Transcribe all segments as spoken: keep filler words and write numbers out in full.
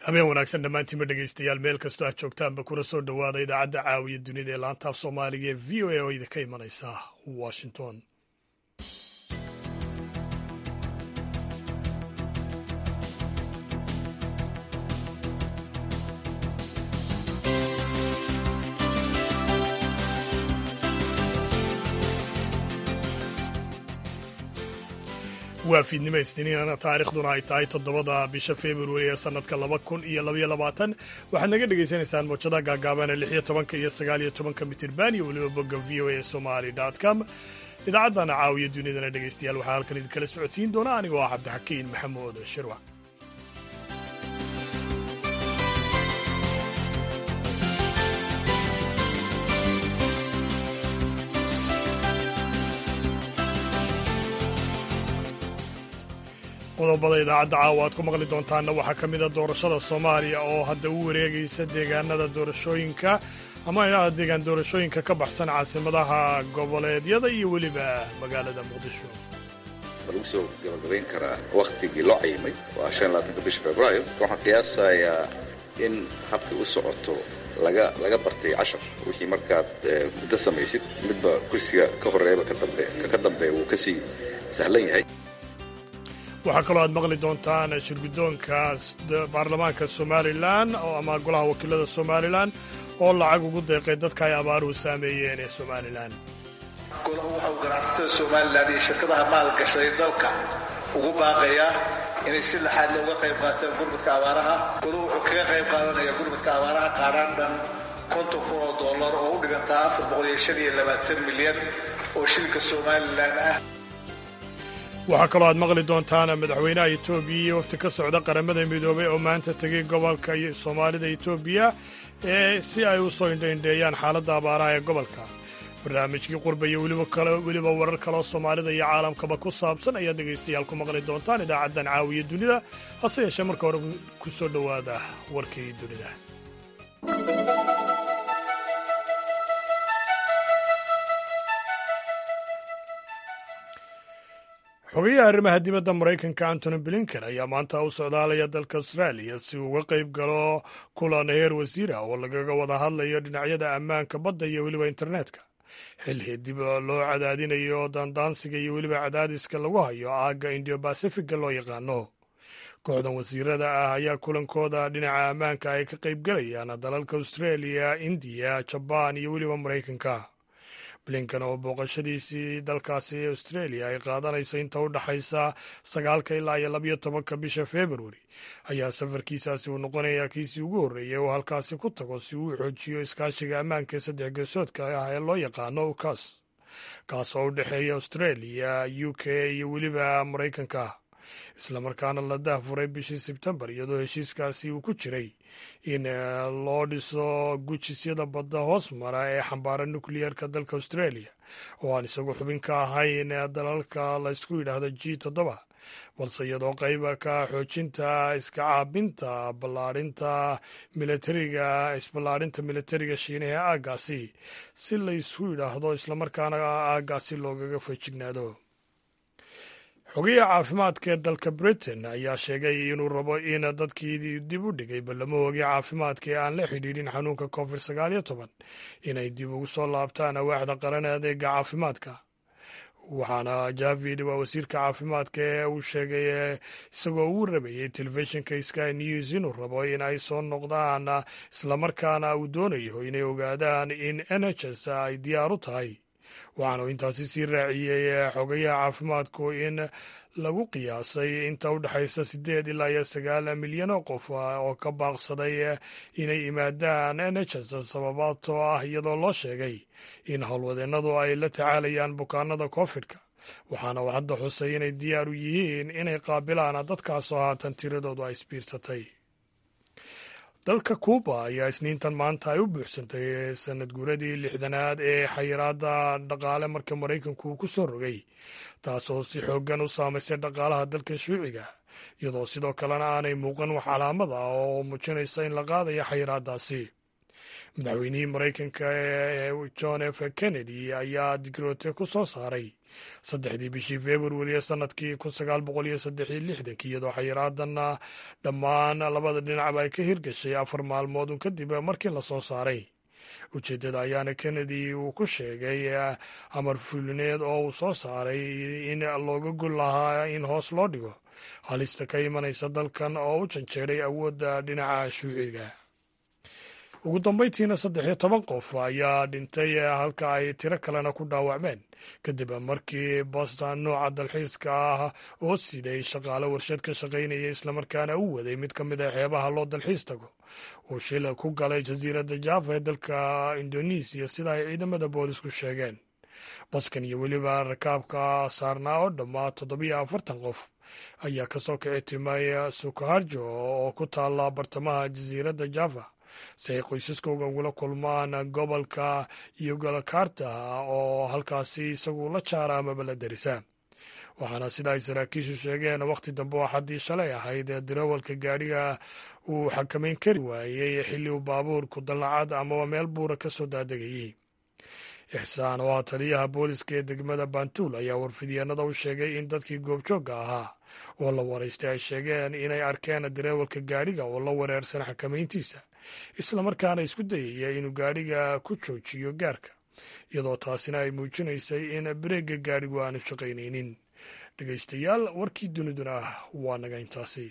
habeen wanaagsan dhammaantiinba dhegaystayaal meel kastoo aad joogtaanba kuna soo dhowaada idaacadda caawiya dunida ee laantaaf soomaaliga ee v o a oo idinka imanaysa washington. waa fiidnimo isniinana taariikhduna ay tahay toddobada bisha februari ee sanadka laba kun iyo labaiyo labaatan waxaad naga dhagaysanaysaan mowjadaha gaagaaban lix iyo tobanka iyo sagaal iyo tobanka mitirban iyo weliba bogga v o a somali dot com. idaacaddana caawiya dunidana dhegaystayaal waxaa halkan idinkala socodsiin doona anigoo ah cabdixakiin maxamuud shirwac. qodobada idaacadda caawa aad ku maqli doontaanna waxaa ka mid a doorashada soomaaliya oo hadda u wareegaysa deegaanada doorashooyinka ama inaha deegaan doorashooyinka ka baxsan caasimadaha goboleedyada iyo weliba magaalada muqdisho. lagu soo gabagabayn karaa wakhtigii loo cayimay waa shan iyo labaatanka bisha februaayo waxaan qiyaasayaa in habkii u socoto laga laga bartay cashar wixii markaad muddo samaysid midba kursiga ka horreeyaba ka dambeeya wuu ka sii sahlan yahay. waxaa kaloo aad maqli doontaan shirguddoonka baarlamaanka somalilan oo ama golaha wakiilada somalilan oo lacag ugu deeqay dadka ay abaaruhu saameeyeen ee somalilan. golahu waxa uu ganacsatada somalilan iyo shirkadaha maalgashaday dalka ugu baaqayaa inay si laxaad looga qayb qaataan gurmadka abaaraha. golahu wuxuu kaga qayb qaadanaya gurmadka abaaraha qaadhaan dhan konton kun oo dollar oo u dhigantaa afar boqol iyo shan iyo labaatan milyan oo shilinka somalilan ah. waxaa kaloo aad maqli doontaan madaxweynaha etoobiya iyo wafti ka socda qaramada midoobay oo maanta tegey gobolka soomaalida etoobiya ee si ay u soo indhaindheeyaan xaaladda abaaraha ee gobolka. barnaamijkii qurba iyo weliba warar kaloo soomaalida iyo caalamkaba ku saabsan ayaad dhegaystayaal ku maqli doontaan idaacaddan caawiya dunida. hase yeeshee marka hore ku soo dhowaada warkii dunida. xogayaha arrimaha dibadda maraykanka antony blinken ayaa maanta u socdaalaya dalka austraaliya si uu uga qayb galo kulan heer wasiira oo lagaga wada hadlayo dhinacyada ammaanka badda iyo weliba internetka xilli dib loo cadaadinayo daandaansiga iyo weliba cadaadiska lagu hayo aagga indiyo basifiga loo yaqaano. kooxdan wasiirada ah ayaa kulankooda dhinaca ammaanka ay ka qayb galayaan dalalka austraaliya, indiya, jabaan iyo weliba maraykanka. blinken oo booqashadiisii dalkaasi australia ay qaadanayso inta u dhaxaysa sagaalka ilaa iyo labayo tobanka bisha februari ayaa safarkiisaasi uu noqonayaa kiisii ugu horreeyay oo halkaasi ku tago si uu xoojiyo iskaashiga ammaanka ee saddex geesoodka ah ee loo yaqaano ucas kaas oo u dhexeeya australia, u k iyo weliba maraykanka, islamarkaana la dahfuray bishii sebtembar iyadoo heshiiskaasi uu ku jiray in loo dhiso gujisyada badda hoos mara ee xambaara nukliyeerka dalka australia oo aan isagu xubin ka ahayn dalalka la ysku yidhaahdo g toddoba balse iyadoo qayba ka xoojinta iska caabinta ballaadhinta militariga isballaadhinta militariga shiinaha ee aaggaasi si la ysku yidhaahdo islamarkaana aaggaasi loogaga feejignaado. xogayaha caafimaadka ee dalka britain ayaa sheegay inuu rabo in dadkii dib u dhigay ballamohoogii caafimaadka ee aan la xidhiidhin xanuunka covid sagaal iyo toban inay dib ugu soo laabtaan awaaxda qaran adeega caafimaadka. waxaana javid waa wasiirka caafimaadka ee uu sheegay isagoo uu rabayay telefishinka sky news inuu rabo in ay soo noqdaan islamarkaana uu doonayo inay ogaadaan in n h s ay diyaar u tahay. waxaanu intaasi sii raaciyey xogayaha caafimaadku in lagu qiyaasay inta u dhexaysa siddeed ilaa iyo sagaal milyan oo qof oo ka baaqsaday inay yimaadaan n h s sababaatoo ah iyadoo loo sheegay in howlwadeennadu ay la tacaalayaan bukaanada covid-ka. waxaana uu hadda xusay inay diyaar u yihiin inay qaabilaan dadkaasoo haatan tiradoodu ay isbiirsatay. dalka kuuba ayaa isniintan maanta ay u buuxsantay sanad guuradii lixdanaad ee xayiraadda dhaqaale marka maraykanku uu ku soo rogay taasoo si xooggan u saamaysay dhaqaalaha dalka shuuciga iyadoo sidoo kalena aanay muuqan wax calaamad ah oo muujinaysa in la qaadayo xayiraaddaasi. madaxweynihii maraykanka ee john f kennedy ayaa digroote ku soo saaray saddexdii bishii februari ee sanadkii kun sagaal boqol iyo saddex iyo lixdankii iyadoo xayiraadanna dhammaan labada dhinacba ay ka hirgashay afar maalmood un kadib markii la soo saaray. ujeeddada ayaana kennedy uu ku sheegay amar fulineed oo uu soo saaray in looga gol lahaa in hoos loo dhigo halista ka imanaysa dalkan oo u janjeeray awoodda dhinaca shuuciga. ugu dambayntiina saddex iyo toban qof ayaa dhintay halka ay tiro kalena ku dhaawacmeen kadib markii boston nooca dalxiiska ah oo siday shaqaale warshad ka shaqaynaya islamarkaana u waday mid ka mid a xeebaha loo dalxiis tago uu shil ku galay jasiiradda java ee dalka indonesiya sida ay ciidamada boolisku sheegeen. baskan iyo weliba rakaabka saarnaa oo dhammaa toddobiyo afartan qof ayaa kasoo kici timay sukaharjo oo ku taalla bartamaha jasiiradda java si ay qoysaskooga ugula kulmaan gobolka yogyakarta oo halkaasi isagu la jaara amaba la darisa. waxaana sida ay saraakiishu sheegeen wakhti dambe oo xaddii shalay ahayd ee darawalka gaadhiga uu xakamayn kari waayey xilli uu baabuurku dallacad amaba meel buura ka soo daadegayey. ixsaan oo ah taliyaha booliska ee degmada bantuul ayaa warfidyaenada u sheegay in dadkii goobjoogga ahaa oo la waraystay ay sheegeen inay arkeen darawalka gaadhiga oo la wareersan xakamayntiisa islamarkaana isku dayaya inuu gaadhiga ku joojiyo gaarka iyadoo taasina ay muujinaysay in bareegga gaadhigu aanu shaqaynaynin. dhegaystayaal warkii duniduna ah waa naga intaasi.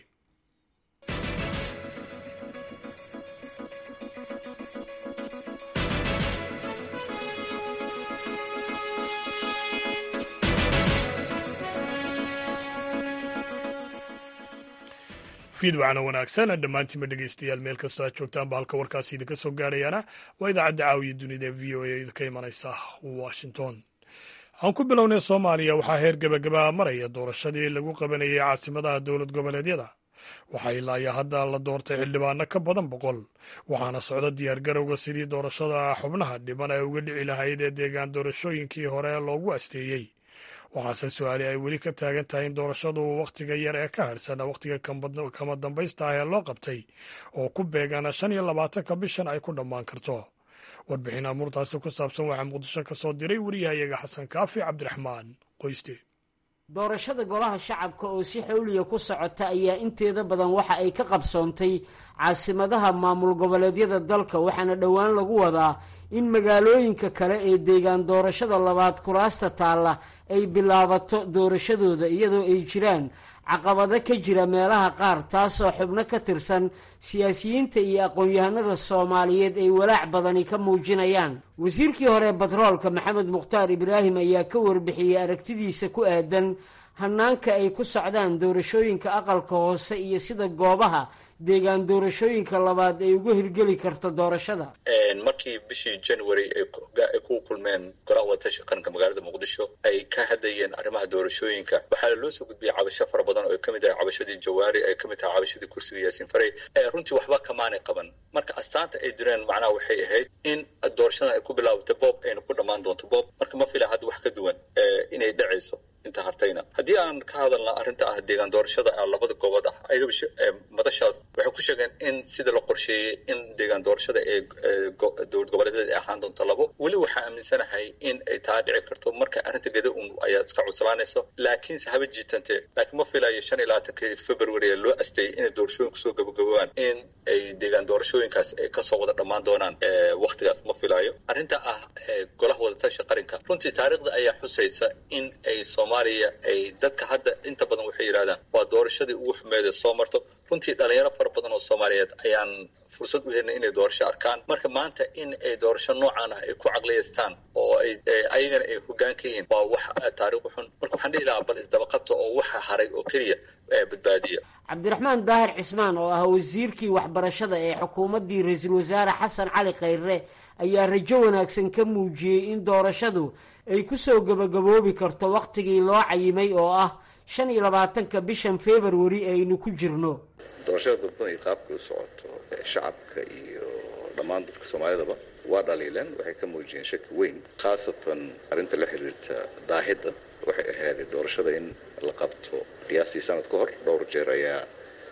fiidwacna wanaagsan dhammaantiinba dhegaystayaal meel kastoo aad joogtaanba halka warkaasi idinka soo gaadhayaana waa idaacadda caawiya dunida ee v o a idinka imanaysa washington. aan ku bilownay soomaaliya waxaa heer gebagaba maraya doorashadii lagu qabanayay caasimadaha dowlad goboleedyada. waxaa ilaa iyo hadda la doortay xildhibaano ka badan boqol waxaana socda diyaargarowga sidii doorashada xubnaha dhiban ay uga dhici lahayd ee deegaan doorashooyinkii hore loogu asteeyey. waxaase su-aali ay weli ka taagan tahay in doorashadu wakhtiga yar ee ka harhsan wakhtiga kama dambaysta ah ee loo qabtay oo ku beegan shan iyo labaatanka bishan ay ku dhammaan karto. warbixin amuurtaasi ku saabsan waxaa muqdisho ka soo diray wariyahayaga xasan kaafi cabdiraxmaan qoyste. doorashada golaha shacabka oo si xawliya ku socota ayaa inteeda badan waxa ay ka qabsoontay caasimadaha maamul goboleedyada dalka waxaana dhowaan lagu wadaa in magaalooyinka kale ee deegaan doorashada labaad kuraasta taalla ay bilaabato doorashadooda iyadoo ay jiraan caqabado ka jira meelaha qaar taasoo xubno ka tirsan siyaasiyiinta iyo aqoon-yahanada soomaaliyeed ay walaac badani ka muujinayaan. wasiirkii hore batroolka maxamed mukhtaar ibraahim ayaa ka warbixiyey aragtidiisa ku aadan hanaanka ay ku socdaan doorashooyinka aqalka hoose iyo sida goobaha deegaan doorashooyinka labaad ay uga hirgeli karto doorashada. markii bishii january ay ku kulmeen golaha wadatasha qaranka magaalada muqdisho ay ka hadlayeen arrimaha doorashooyinka waxaa loo soo gudbiyey cabasho fara badan oo ay kamid tahay cabashadii jawaari ay kamid tahay cabashadii kursiga yaasiin faray runtii waxba kamaanay qaban. marka astaanta ay direen macnaha waxay ahayd in doorashadan ay ku bilaabato boob ayna ku dhammaan doonto boob. marka ma fila hadda wax ka duwan inay dhacayso inta hartayna. haddii aan ka hadalna arrinta ah deegaan doorashada labada goobood ah ayaga madashaas waxay ku sheegeen in sida la qorsheeyey in deegaan doorashada ee dowlad goboleedyada ay ahaan doonto labo. weli waxaa aaminsanahay in ay taa dhici karto marka arrinta geda un ayaa iska cuslaanayso laakiinse haba jiitante. laakiin ma filayo shan iyo labaatankii february ee loo asteeyey inay doorashooyinku soo gabagabowaan in ay deegaan doorashooyinkaas ay kasoo wada dhammaan doonaan waktigaas ma filayo. arrinta ah golaha wadatasha qaranka runtii taariikhda ayaa xusaysa in ay soomaaliya ay dadka hadda inta badan waxay yidhahdaan waa doorashadii ugu xumeeda soo marto. runtii dhalinyaro fara badan oo soomaaliyeed ayaan fursad u helnay inay doorasho arkaan. marka maanta in ay doorasho noocan ah ay ku caqliyaystaan oo ay ayagana ay hoggaan ka yihiin waa wax taariikh xun. marka waxaan dhihi lahaa bal isdabaqabta oo waxa haray oo keliya badbaadiya. cabdiraxmaan daahir cismaan oo ah wasiirkii waxbarashada ee xukuumaddii ra-iisul wasaare xasan cali khayre ayaa rajo wanaagsan ka muujiyey in doorashadu ay ku soo gabagaboobi karto wakhtigii loo cayimay oo ah shan iyo labaatanka bishan february aynu ku jirno. doorashada dadban iyo qaabka u socoto shacabka iyo dhammaan dadka soomaalidaba waa dhaliileen. waxay ka muujiyeen shaki weyn khaasatan arrinta la xiriirta daahidda. waxay ahaaday doorashada in la qabto qiyaastii sanad ka hor dhowr jeer ayaa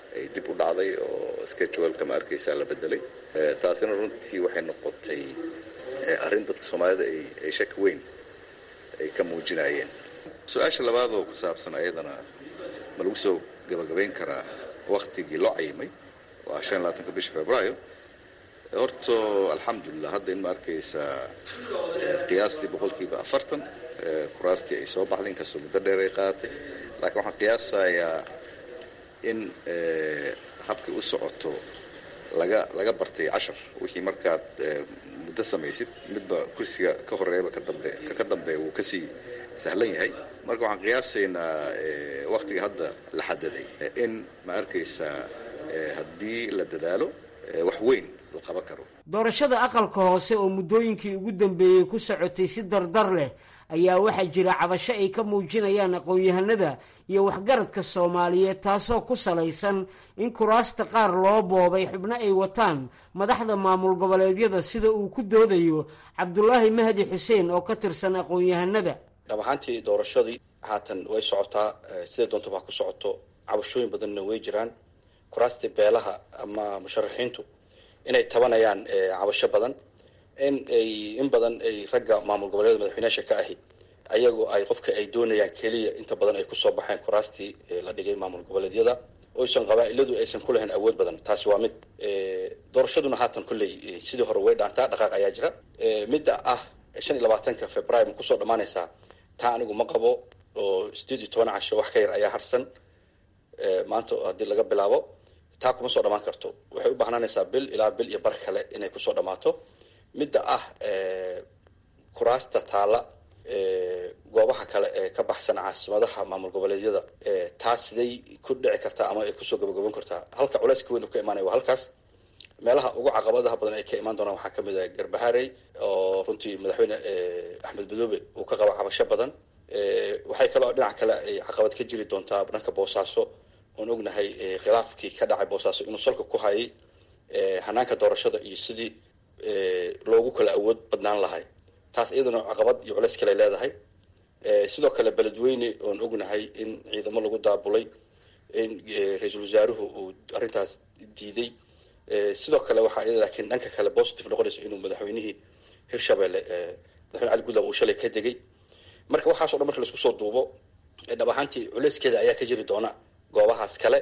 ay dib u dhacday oo schedule-ka ma arkaysaa la bedelay taasina runtii waxay noqotay arrin dadka Soomaalida ay ay shaki weyn ay ka muujinayeen su-aasha labaad oo ku saabsan ayadana ma lagu soo gabagabayn karaa waqtigii loo cayimay waa shan iyo labaatanka bisha Febraayo horto alxamdulillah hadda in ma arkaysaa qiyaastii boqolkiiba afartan kuraastii ay soo baxdeen kasoo muddo dheer ay qaatay laakiin waxaan qiyaasayaa in habkii u socoto laga laga bartay cashar wixii markaad muddo samaysid midba kursiga ka horeeyaba ka dambe ka dambeeya wuu kasii sahlan yahay marka waxaan qiyaasaynaa waqtiga hadda la xadaday in ma arkaysaa haddii la dadaalo wax weyn la qaban karo doorashada aqalka hoose oo muddooyinkii ugu dambeeyey ku socotay si dardar leh ayaa waxaa jira cabasho ay ka muujinayaan aqoon-yahanada iyo waxgaradka Soomaaliyeed taasoo ku salaysan in kuraasta qaar loo boobay xubno ay wataan madaxda maamul goboleedyada sida uu ku doodayo Cabdullaahi Mahdi Xuseen oo ka tirsan aqoon-yahanada dhabaantii doorashadii haatan way socotaa sida doonto wax ku socoto cabashooyin badanna way jiraan kuraasta beelaha ama musharaxiintu inay tabanayaan cabasho badan in ay in badan ay ragga maamul goboleedyada madaxweynaha ka ahi ayagu ay qofka ay doonayaan kaliya inta badan ay ku soo baxeen kuraastii la dhigay maamul goboleedyada oo aysan qabaa'iladu aysan ku lahayn awood badan taasi waa mid doorashaduna haatan kulley sidii hore way dhaantaa dhaqaaq ayaa jira midda ah shan iyo labaatanka Febraayo ku soo dhamaanaysa taa anigu ma qabo oo sideed iyo toban casho wax ka yar ayaa harsan maanta hadii laga bilaabo taa kuma soo dhamaan karto waxay u baahnanaysaa bil ilaa bil iyo bar kale inay ku soo dhamaato midda ah kuraasta taala goobaha kale ee ka baxsan caasimadaha maamul goboleedyada taas siday ku dhici kartaa ama ay kusoo gabagaban kartaa halka culayska weyn uu ka imaanayo waa halkaas meelaha ugu caqabadaha badan ay ka imaan doonaan waxaa kamid ah Garbaharey oo runtii madaxweyne Axmed Madoobe uu ka qabo cabasho badan waxay kaloo dhinaca kale ay caqabad ka jiri doontaa dhanka Boosaaso oon ognahay khilaafkii ka dhacay Boosaaso inuu salka ku hayay hanaanka doorashada iyo sidii loogu kala awood badnaan lahay taas iyaduna caqabad iyo culays kale leedahay sidoo kale beledweyne oon ognahay in ciidamo lagu daabulay in ra'iisul wasaaruhu uu arrintaas diiday sidoo kale waxa iyada laakiin dhanka kale positive noqonayso inuu madaxweynihii Hirshabelle madaxweyne Cali Gudlaaw uu shalay ka degay marka waxaas oo dhan marka la isku soo duubo dhabaantii culayskeeda ayaa ka jiri doona goobahaas kale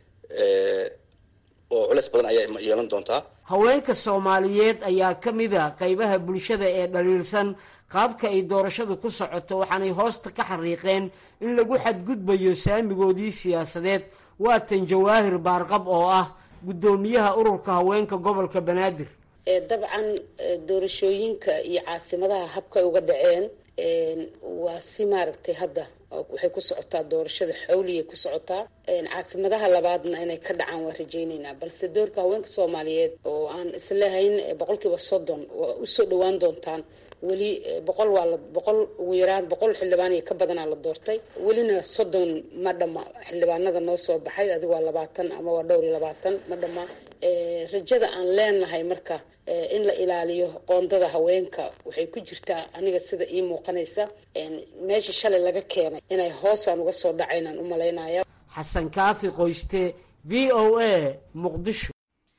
oo culays badan ayaa yeelan doontaa haweenka Soomaaliyeed ayaa ka mid ah qaybaha bulshada ee dhaliilsan qaabka ay doorashadu ku socoto waxaanay hoosta ka xariiqeen in lagu xadgudbayo saamigoodii siyaasadeed waa tan Jawaahir Baarqab oo ah gudoomiyaha ururka haweenka gobolka Banaadir ee dabcan doorashooyinka iyo caasimadaha habka uga dhaceen waa si maaragtay hadda waxay ku socotaa doorashada xawliye ku socotaa caasimadaha labaadna inay ka dhacaan waa rajaynaynaa balse doorka haweenka Soomaaliyeed oo aan islahayn boqolkiiba soddon waa u soo dhawaan doontaan weli boqol waa la boqol ugu yaraan boqol xildhibaan iyo ka badanaa la doortay welina soddon ma dhama xildhibaanada noo soo baxay adiga waa labaatan ama waa dhowr iyo labaatan ma dhama rajada aan leenahay marka in la ilaaliyo qoondada haweenka waxay ku jirtaa aniga sida ii muuqanaysa meesha shalay laga keenay inay hoosaan uga soo dhacaynaan u malaynaya xasan kaafi qoyste v o a muqdisho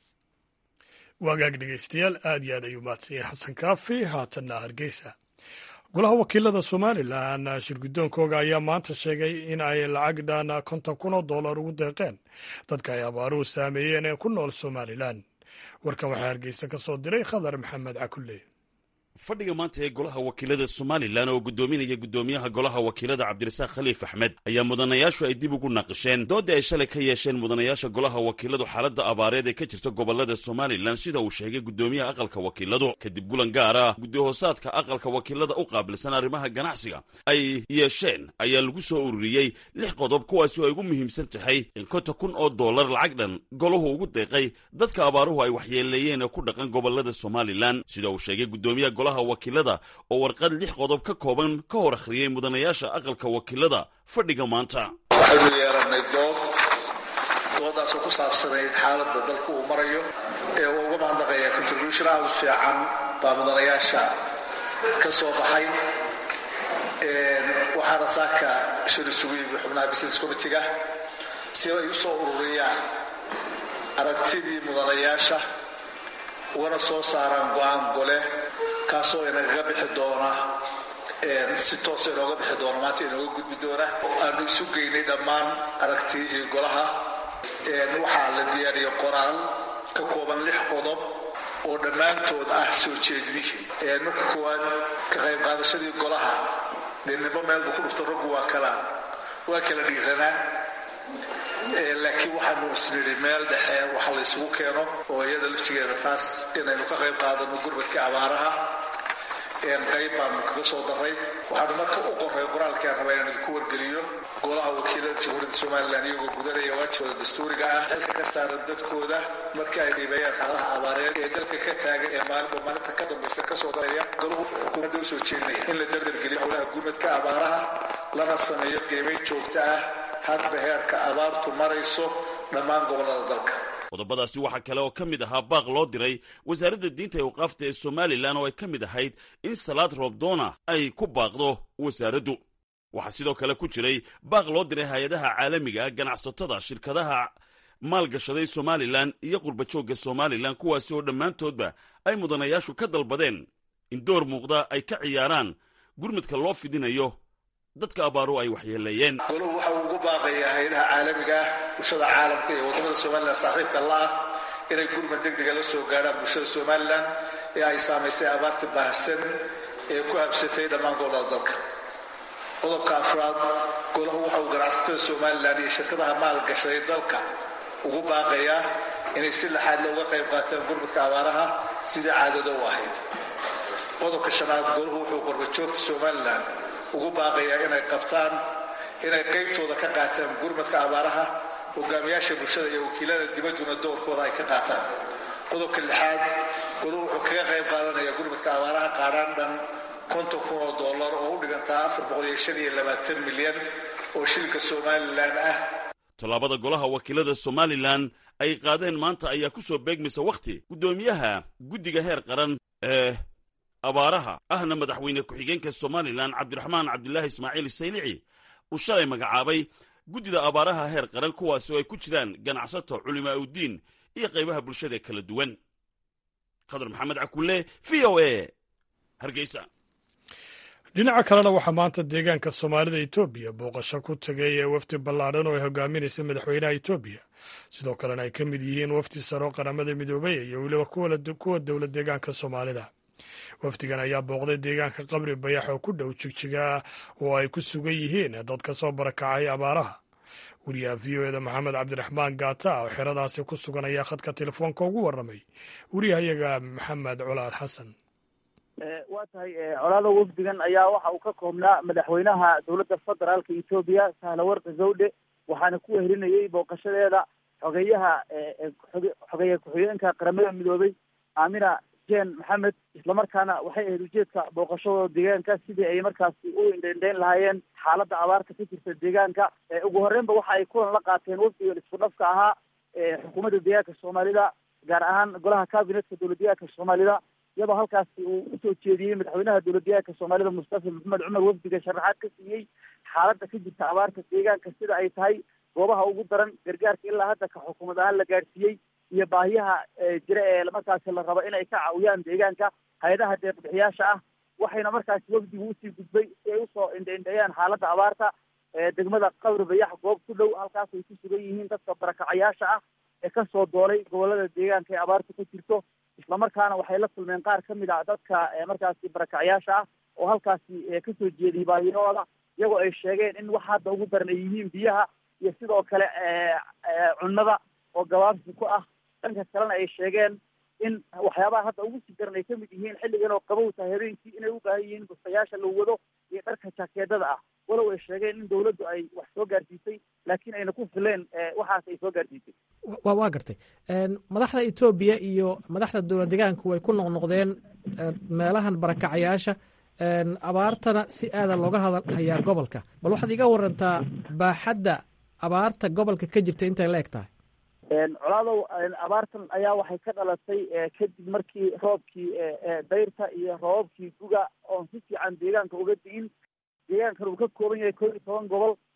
wagaag dhegeystayaal aad iyo aad ayuu mahadsan yahay xasan kaafi haatanna hargeysa golaha wakiilada somalilan shirgudoonkooga ayaa maanta sheegay in ay lacag dhan konton kun oo dollar ugu deeqeen dadka ay abaaruhu saameeyeen ee ku nool somalilan warkan waxaa hargeysa ka soo diray khadar maxamed cakulle fadhiga maanta ee golaha wakiilada somalilan oo gudoominaya gudoomiyaha golaha wakiilada cabdirasaaq khaliif axmed ayaa mudanayaashu ay dib ugu naqasheen doodda ay shalay ka yeesheen mudanayaasha golaha wakiiladu xaaladda abaareed ee ka jirta gobolada somalilan sida uu sheegay gudoomiyaha aqalka wakiiladu kadib gulan gaar ah guddi-hoosaadka aqalka wakiilada u qaabilsan arrimaha ganacsiga ay yeesheen ayaa lagu soo ururiyey lix qodob kuwaasi oo ay ugu muhiimsan tahay in konton kun oo dollar lacag dhan golahu ugu deeqay dadka abaaruhu ay waxyeeleeyeen ee ku dhaqan gobolada somalilan sida uu sheegay gudoomiyaha golaha wakiilada oo warqad lix qodob ka kooban ka hor akhriyey mudanayaasha aqalka wakiilada fadhiga maanta waxaynu yeelanay dood doodaasoo ku saabsanayd xaaladda dalku uu marayo ee uu uga mahadnaqaya contribution aad u fiican baa mudanayaasha ka soo baxay waxaana saaka shir isugu yimi xubnaha business committee-ga si ay u soo ururiyaan aragtidii mudanayaasha ugana soo saaraan go-aan gole kaasoo inagaga bixi doona si toos inooga bixi doona maanta inooga gudbi doona aanu isu geynay dhammaan aragtidii golaha waxaa la diyaariyay qoraal ka kooban lix qodob oo dhammaantood ah soo jeedinihii marka koowaad ka qayb qaadashadii golaha dee nimbo meelbu ku dhufto raggu waa kala waa kala dhiiranaa laakiin waxaanu isnidhi meel dhexe waxa la isugu keeno oo iyada laftigeeda taas inaynu ka qayb qaadano gurmadka abaaraha qayb baanu kaga soo daray waxaanu marka u qoray qoraalkaan rabaa inaan idinku wargeliyo golaha wakiilada jamhuuriyadda somalilan iyagoo gudanaya waajibooda dastuuriga ah xilka ka saaran dadkooda marka ay dhiibayaan xaaladaha abaareed ee dalka ka taagan ee maalinba maalinta ka dambaysa kasoo daraya golahu xukuumadda usoo jeedinaya in la dardargeliyo howlaha gurmadka abaaraha lana sameeyo qiimayn joogto ah hadba heerka abaartu marayso dhammaan gobollada dalka qodobadaasi waxaa kale oo ka mid ahaa baaq loo diray wasaaradda diinta ee waqaafta ee somalilan oo ay ka mid ahayd in salaad roobdoona ay ku baaqdo wasaaraddu waxaa sidoo kale ku jiray baaq loo diray hay-adaha caalamiga ganacsatada shirkadaha maalgashaday somalilan iyo qurbajoogga somalilan kuwaasi oo dhammaantoodba ay mudanayaashu ka dalbadeen in door muuqda ay ka ciyaaraan gurmadka loo fidinayo dadka abaaru ay waxyeeleeyeen goluhu waxa uu ugu baaqayaa hay-adaha caalamiga ah bulshada caalamka iyo wadamada somalilan saaxiibka la ah inay gurmad degdega la soo gaadhaan bulshada somalilan ee ay saamaysay abaarta baahsan ee ku habsatay dhammaan gobollada dalka qodobka afraad golahu waxa uu ganacsatada somalilan iyo shirkadaha maalgashaday dalka ugu baaqayaa inay si laxaadle uga qayb qaataan gurmadka abaaraha sidii caadado u ahayd qodobka shanaad golahu wuxuu qurbajoogta somalilan ugu baaqayaa inay qabtaan inay qaybtooda ka qaataan gurmadka abaaraha hogaamiyaasha bulshada iyo wakiilada dibadduna doorkooda ay ka qaataan qodobka lixaad goluhu wuxuu kaga qayb qaadanayaa gurmadka abaaraha qaadhaan dhan konton kun oo dollar oo u dhigantaa afar boqol iyo shan iyo labaatan milyan oo shilinka somalilan ah tallaabada golaha wakiilada somalilan ay qaadeen maanta ayaa ku soo beegmaysa wakhti guddoomiyaha guddiga heer qaran ee abaaraha ahna madaxweyne ku-xigeenka somalilan cabdiraxmaan cabdilaahi ismaaciil saylici uu shalay magacaabay guddida abaaraha heer qaran kuwaasi oo ay ku jiraan ganacsato culimaa udiin iyo qaybaha bulshada kala duwan khadar maxamed cakulle v o a hargeysa dhinaca kalena waxaa maanta deegaanka soomaalida etoobiya booqasho ku tegay ee wafdi ballaadhan oo ay hogaaminaysa madaxweynaha etoobiya sidoo kalena ay ka mid yihiin wafdi saro qaramada midoobay iyo weliba kuwa dowlad deegaanka soomaalida wafdigan ayaa booqday deegaanka qabri bayax oo ku dhow jigjiga oo ay ku sugan yihiin dad ka soo barakacay abaaraha wariyaha v o eda maxamed cabdiraxmaan gaata oo xeradaasi ku sugan ayaa khadka telefoonka ugu warramay wariyahayaga maxamed colaad xasan waa tahay colaada wafdigan ayaa waxa uu ka koobnaa madaxweynaha dowladda federaalka etoobiya sahlawarka zawdhe waxaana ku wehelinayay booqashadeeda xogeeyaha xogeeye ku-xigeenka qaramada midoobay aamina jen maxamed islamarkaana waxay ahayd ujeedka booqashadooda deegaanka sidii ay markaasi u indhendheyn lahaayeen xaaladda abaarta ka jirta deegaanka ugu horreynba waxa ay kulan la qaateen wafdigan isku dhafka ahaa xukuumadda deegaanka soomaalida gaar ahaan golaha cabinetka dowlad deegaanka soomaalida iyadoo halkaasi uu usoo jeediyey madaxweynaha dowlad deegaanka soomaalida mustafa maxamed cumar wafdiga sharaxaad ka siiyey xaaladda ka jirta abaarta deegaanka sida ay tahay goobaha ugu daran gargaarka ilaa hadda ka xukuumad ahaan la gaadhsiiyey iyo baahiyaha jira ee markaasi la rabo inay ka caawiyaan deegaanka hay-adaha deeqbixiyaasha ah waxayna markaasi wafdigu usii gudbay si ay usoo indhaindheeyaan xaaladda abaarta degmada qabri bayax goob ku dhow halkaas ay ku sugan yihiin dadka barakacayaasha ah ee kasoo doolay gobolada deegaanka ee abaarta ka jirto islamarkaana waxay la kulmeen qaar ka mid ah dadka markaasi barakacayaasha ah oo halkaasi kasoo jeediyay baahiyahooda iyagoo ay sheegeen in wax hadda ugu daran ay yihiin biyaha iyo sidoo kale cunnada oo gabaabsi ku ah dhanka kalena ay sheegeen in waxyaabaha hadda ugu sii daran ay kamid yihiin xilligan oo qabow tahay habeenkii inay u baahan yihiin bustayaasha la wado iyo dharka jaakeedada ah walow ay sheegeen in dawladdu ay wax soo gaarsiisay laakiin ayna ku fileen waxaas ay soo gaarsiisay wa waa gartay madaxda etoobiya iyo madaxda dowlad deegaanku way ku noqnoqdeen meelahan barakacayaasha abaartana si aadan looga hadalhayaa gobolka bal waxaad iga warantaa baaxadda abaarta gobolka ka jirta intay la eg tahay colaadow abaartan ayaa waxay ka dhalatay kadib markii roobkii dayrta iyo roobabkii guga oon si fiican deegaanka uga di'in deegaankan uu ka kooban yahay koo iyo toban gobol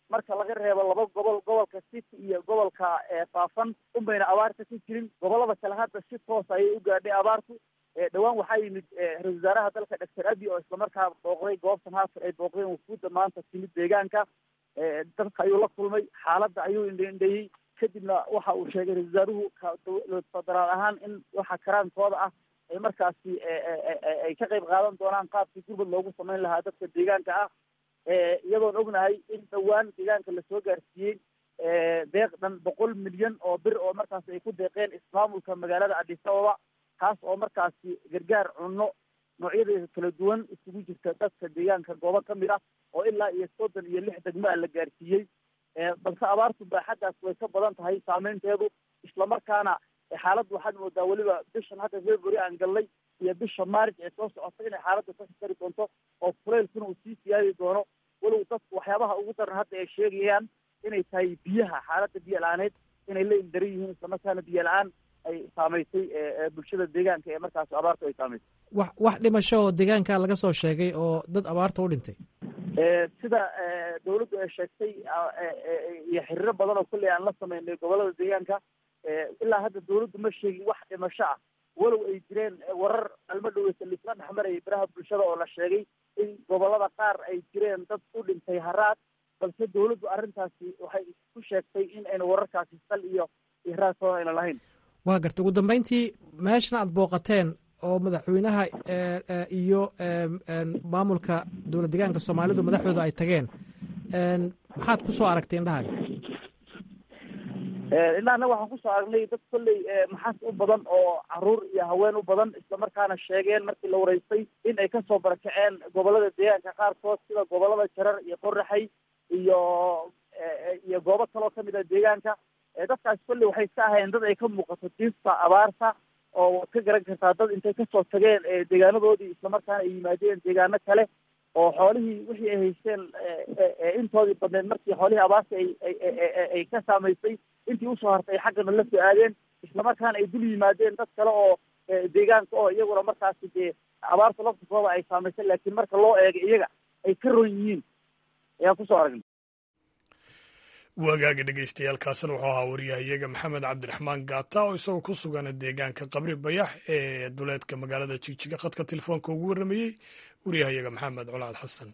marka laga reebo laba gobol gobolka city iyo gobolka faafan unbayna abaarta ka jirin. gobolada kale hadda si toos ayay u gaadhay abaartu. dhowaan waxaa yimid ra-iisul wasaaraha dalka doctor abi oo islamarkaa booqday goobtan haatan ay booqdeen wufuudda maanta timid deegaanka. dadka ayuu la kulmay, xaaladda ayuu indhaindheeyey, kadibna waxa uu sheegay ra-isul wasaaruhu federaal ahaan in waxa karaankooda ah ay markaasi ay ka qayb qaadan doonaan qaabkii gurbad loogu samayn lahaa dadka deegaanka ah. iyadoon ognahay in dhowaan deegaanka lasoo gaarsiiyey deeq dhan boqol milyan oo bir oo markaasi ay ku deeqeen ismaamulka magaalada Addis Ababa, taas oo markaasi gargaar cunno noocyadeeda kala duwan isugu jirta dadka deegaanka goobo ka mid ah oo ilaa iyo soddon iyo lix degmo la gaarsiiyey. balse abaartu baaxaddaas way ka badan tahay saameynteedu, islamarkaana xaaladdu waxaad moodaa weliba bishan hadda february aan galnay iyo bisha maarch ee soo socota inay xaaladdu ka kari doonto oo kuleylkuna uu sii siyaadi doono. walow dadku waxyaabaha ugu daran hadda ay sheegayaan inay tahay biyaha, xaaladda biyo la-aaneed inay la ildaran yihiin, islamarkaana biyo la-aan ay saamaysay bulshada deegaanka ee markaas abaartu ay saamaysay. wax wax dhimasho oo deegaanka laga soo sheegay oo dad abaarta u dhintay sida dawladdu ay sheegtay iyo xiriiro badan oo kolley aan la sameynay gobolada deegaanka, ilaa hadda dawladdu ma sheegin wax dhimasho ah, walow ay jireen warar alma dhoweysa lisla dhexmarayay biraha bulshada oo la sheegay in gobolada qaar ay jireen dad u dhintay haraad, balse dawladdu arrintaasi waxay ku sheegtay in ayna wararkaasi sal iyo ihraasooda ayna lahayn. waa garta ugu dambeyntii meeshan aad booqateen oo madaxweynaha iyo maamulka dowlad deegaanka soomaalidu madaxdooda ay tageen, maxaad ku soo aragtay indhahaaga? ilaa annaga waxaan kusoo aragnay dad kolley maxas u badan oo caruur iyo haween u badan, islamarkaana sheegeen markii la wareystay in ay kasoo barakaceen gobolada deegaanka qaarkood sida gobolada jarar iyo qoraxay iyo iyo goobo kaloo kamid ah deegaanka. dadkaas kolley waxay iska ahaayeen dad ay ka muuqato diifta abaarta, oo waad ka garan kartaa dad intay kasoo tageen deegaanadoodii islamarkaana ay yimaadeen deegaano kale oo xoolihii wixii ay haysteen intoodii badneed markii xoolihii abaarta ay ay ka saamaysay intii usoo hartay ay xaggana la soo aadeen, islamarkaana ay dul yimaadeen dad kale oo deegaanka oo iyaguna markaasi dee abaarta laftikooda ay saamaysay, laakiin marka loo eego iyaga ay ka ron yihiin ayaan kusoo aragnay. wagaagi dhegeystayaal kaasina wuxuu ahaa wariyahayaga maxamed cabdiraxmaan gaata oo isagoo ku sugan deegaanka qabri bayax ee duleedka magaalada jigjiga khadka telefoonka ugu warramayey wariyahayaga maxamed colaad xasan.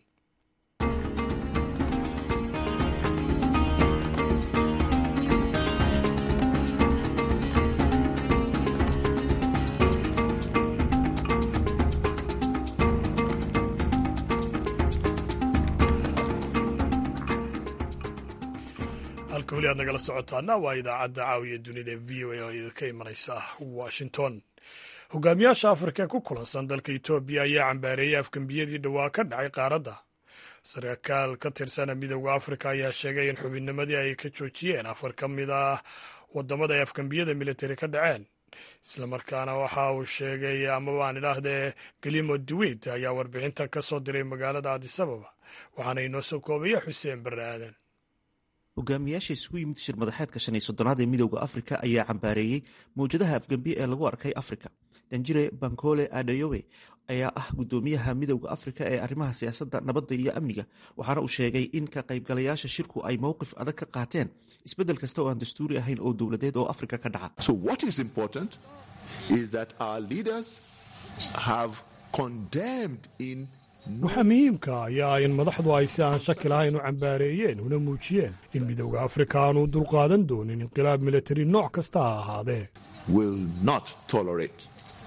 halka weli aad nagala socotaana waa idaacadda caawiya dunida ee v o a oo idinka imanaysa washington. hogaamiyaasha afrika ee ku kulansan dalka etoobiya ayaa cambaareeyey afgembiyadii dhowaa ka dhacay qaaradda. sarkaal ka tirsana midooda afrika ayaa sheegay in xubinnimadii ay ka joojiyeen afar ka mid ah wadamada ay afgembiyada militari ka dhaceen. islamarkaana waxa uu sheegay amaba aan idhaahdee galimo duwid ayaa warbixintan ka soo diray magaalada Addis Ababa, waxaana inoo soo koobaya xuseen barre aadan. hogaamiyaasha isugu yimid shir madaxeedka shan iyo soddonaad ee midowda afrika ayaa cambaareeyey mawjadaha afgembiye ee lagu arkay afrika. danjire bankole adeyowe ayaa ah guddoomiyaha midowda afrika ee arrimaha siyaasadda, nabadda iyo amniga, waxaana uu sheegay in ka qaybgalayaasha shirku ay mowqif adag ka qaateen isbeddel kasta oo aan dastuuri ahayn oo dowladeed oo afrika ka dhaca. So what is important is that our leaders have condemned in waxaa muhiimka ayaa in madaxdu ay si aan shaki lahayn u cambaareeyeen una muujiyeen in midowda afrika aanu dulqaadan doonin inqilaab militari nooc kasta ha ahaadee. will not tolerate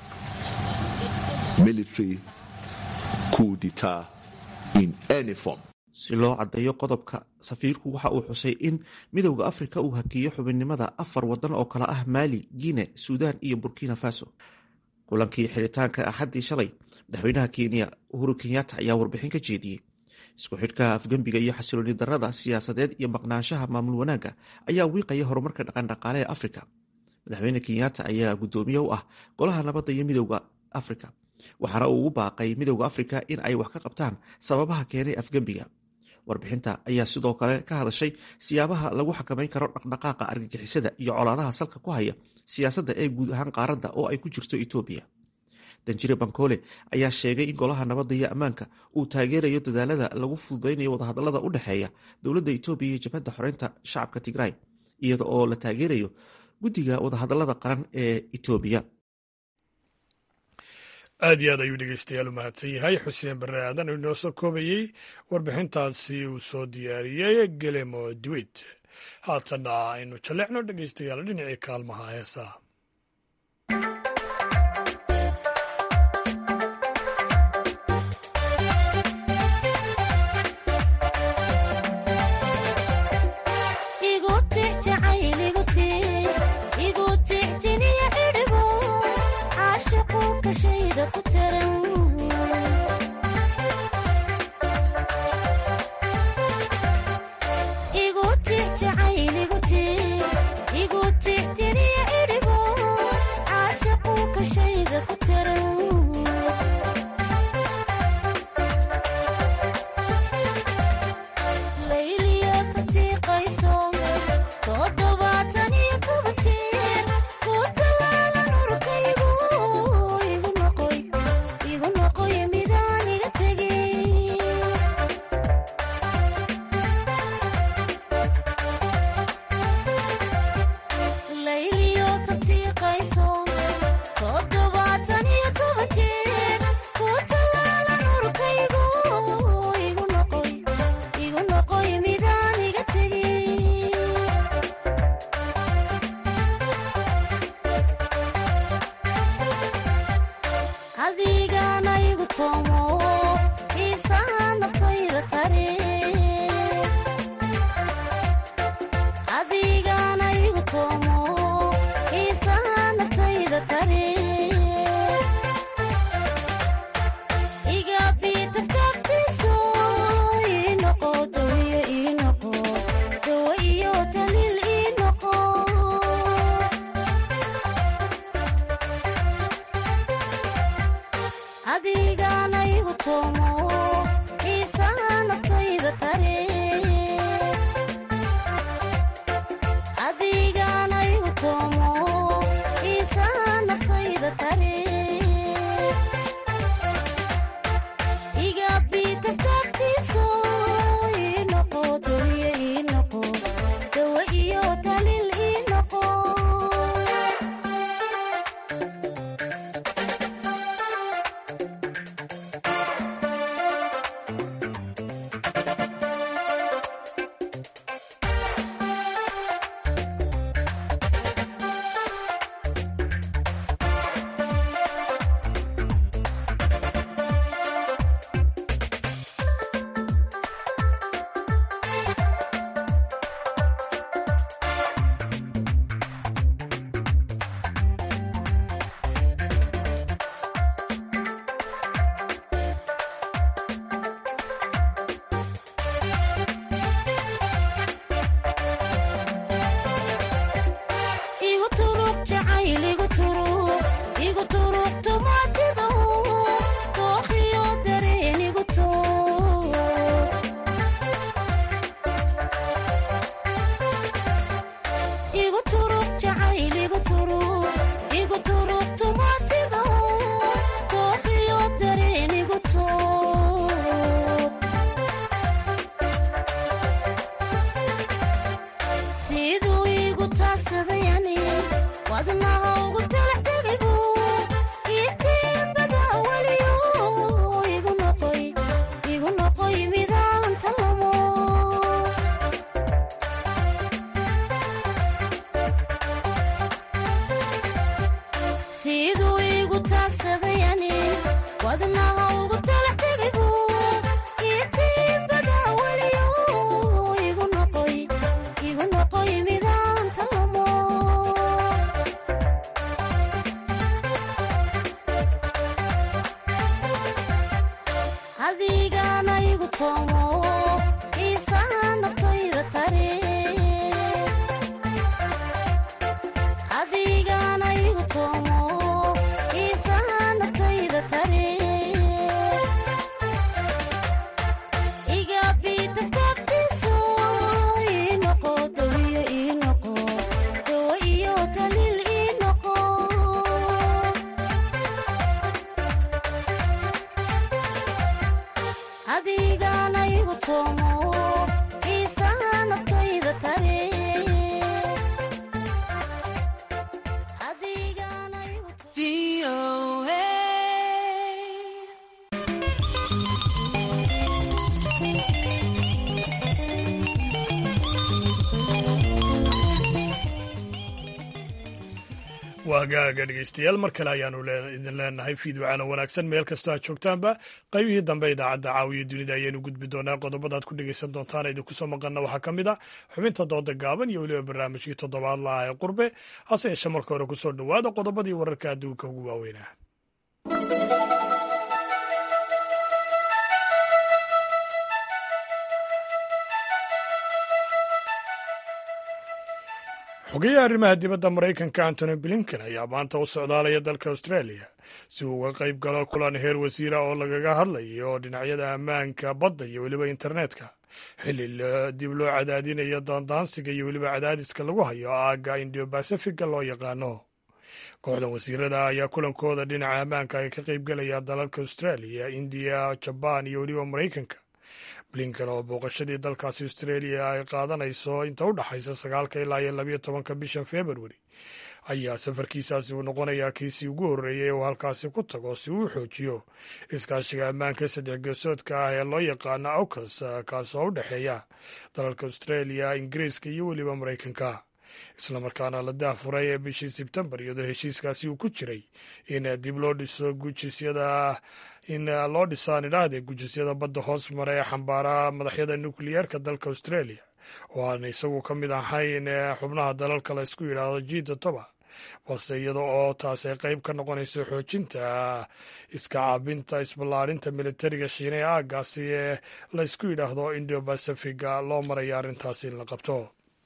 military coup d'etat in any form. si loo caddeeyo qodobka, safiirku waxa uu xusay in midowda afrika uu hakiyo xubinnimada afar waddan oo kale ah maali, guine, suudaan iyo burkina faso. kulankii xiritaanka axaddii shalay, madaxweynaha kenya uhuru kenyatta ayaa warbixin ka jeediyey. isku xidhka afgembiga iyo xasilooni darrada siyaasadeed iyo maqnaanshaha maamul wanaagga ayaa wiiqaya horumarka dhaqandhaqaale ee afrika. madaxweyne kenyatta ayaa guddoomiye u ah golaha nabadda iyo midowda afrika, waxaana uu ugu baaqay midowda afrika in ay wax ka qabtaan sababaha keenay afgembiga. warbixinta ayaa sidoo kale ka hadashay siyaabaha lagu xakamayn karo dhaqdhaqaaqa argagixisada iyo colaadaha salka ku haya siyaasadda ee guud ahaan qaaradda oo ay ku jirto etoobiya. danjire bankole ayaa sheegay in golaha nabadda iyo ammaanka uu taageerayo dadaalada lagu fududeynayo wadahadalada u dhexeeya dowladda etoobiya iyo jabhadda xoreynta shacabka tigray iyada oo la taageerayo guddiga wadahadalada qaran ee etoobiya. aad iyo aad ayuu dhegeystayaal u mahadsan yahay xuseen barre aadan oo inoo soo koobayey warbixintaasi uu soo diyaariyey gelemo duwit. haatanna aynu jalleecno dhegeystayaal dhinacii kaalmaha heesaha. waa hagaaga dhegeystayaal mar kale ayaanu idin leenahay fiidwacana wanaagsan meel kastoo aad joogtaanba qaybihii dambe idaacadda caawiya dunida ayaynu gudbi doonaa qodobadaad ku dhegeysan doontaan idinku soo maqanna waxaa ka mid a xubinta dooda gaaban iyo weliba barnaamijkii toddobaad laha ee qurbe hase yeeshe marka hore kusoo dhowaada qodobadii wararka adduunka ugu waaweynaa. xogeyaha arrimaha dibadda maraykanka antony blinken ayaa maanta u socdaalaya dalka australia si uu uga qayb galo kulan heer wasiira oo lagaga hadlayo dhinacyada ammaanka badda iyo weliba internetka xilli dib loo cadaadinayo daandaansiga iyo weliba cadaadiska lagu hayo aagga indiyo basafiga loo yaqaano. kooxdan wasiirada ayaa kulankooda dhinaca ammaanka ay ka qaybgalayaan dalalka australia, indiya, jabaan iyo weliba maraykanka. blinken oo booqashadii dalkaasi australia ay qaadanayso inta u dhaxaysa sagaalka ilaa iyo labayo tobanka bishan februari ayaa safarkiisaasi uu noqonayaa kiisii ugu horreeyey uu halkaasi ku tago si uu xoojiyo iskaashiga ammaanka saddex geesoodka ah ee loo yaqaano awkas kaasoo u dhexeeya dalalka australia, ingiriiska iyo weliba maraykanka, islamarkaana la daafuray ee bishii sebtembar iyadoo heshiiskaasi uu ku jiray in dib loo dhiso gujisyada in loo dhisaan idhaahdee gujisyada badda hoos mara ee xambaara madaxyada nukliyeerka dalka australia oo aan isagu ka mid ahayn xubnaha dalalka la isku yidhaahdo g todoba, balse iyada oo taas ay qayb ka noqonayso xoojinta iska caabinta isballaadhinta militariga shiina ee aaggaasi ee la isku yidhaahdo indio basafiga loo maraya arrintaasi in la qabto.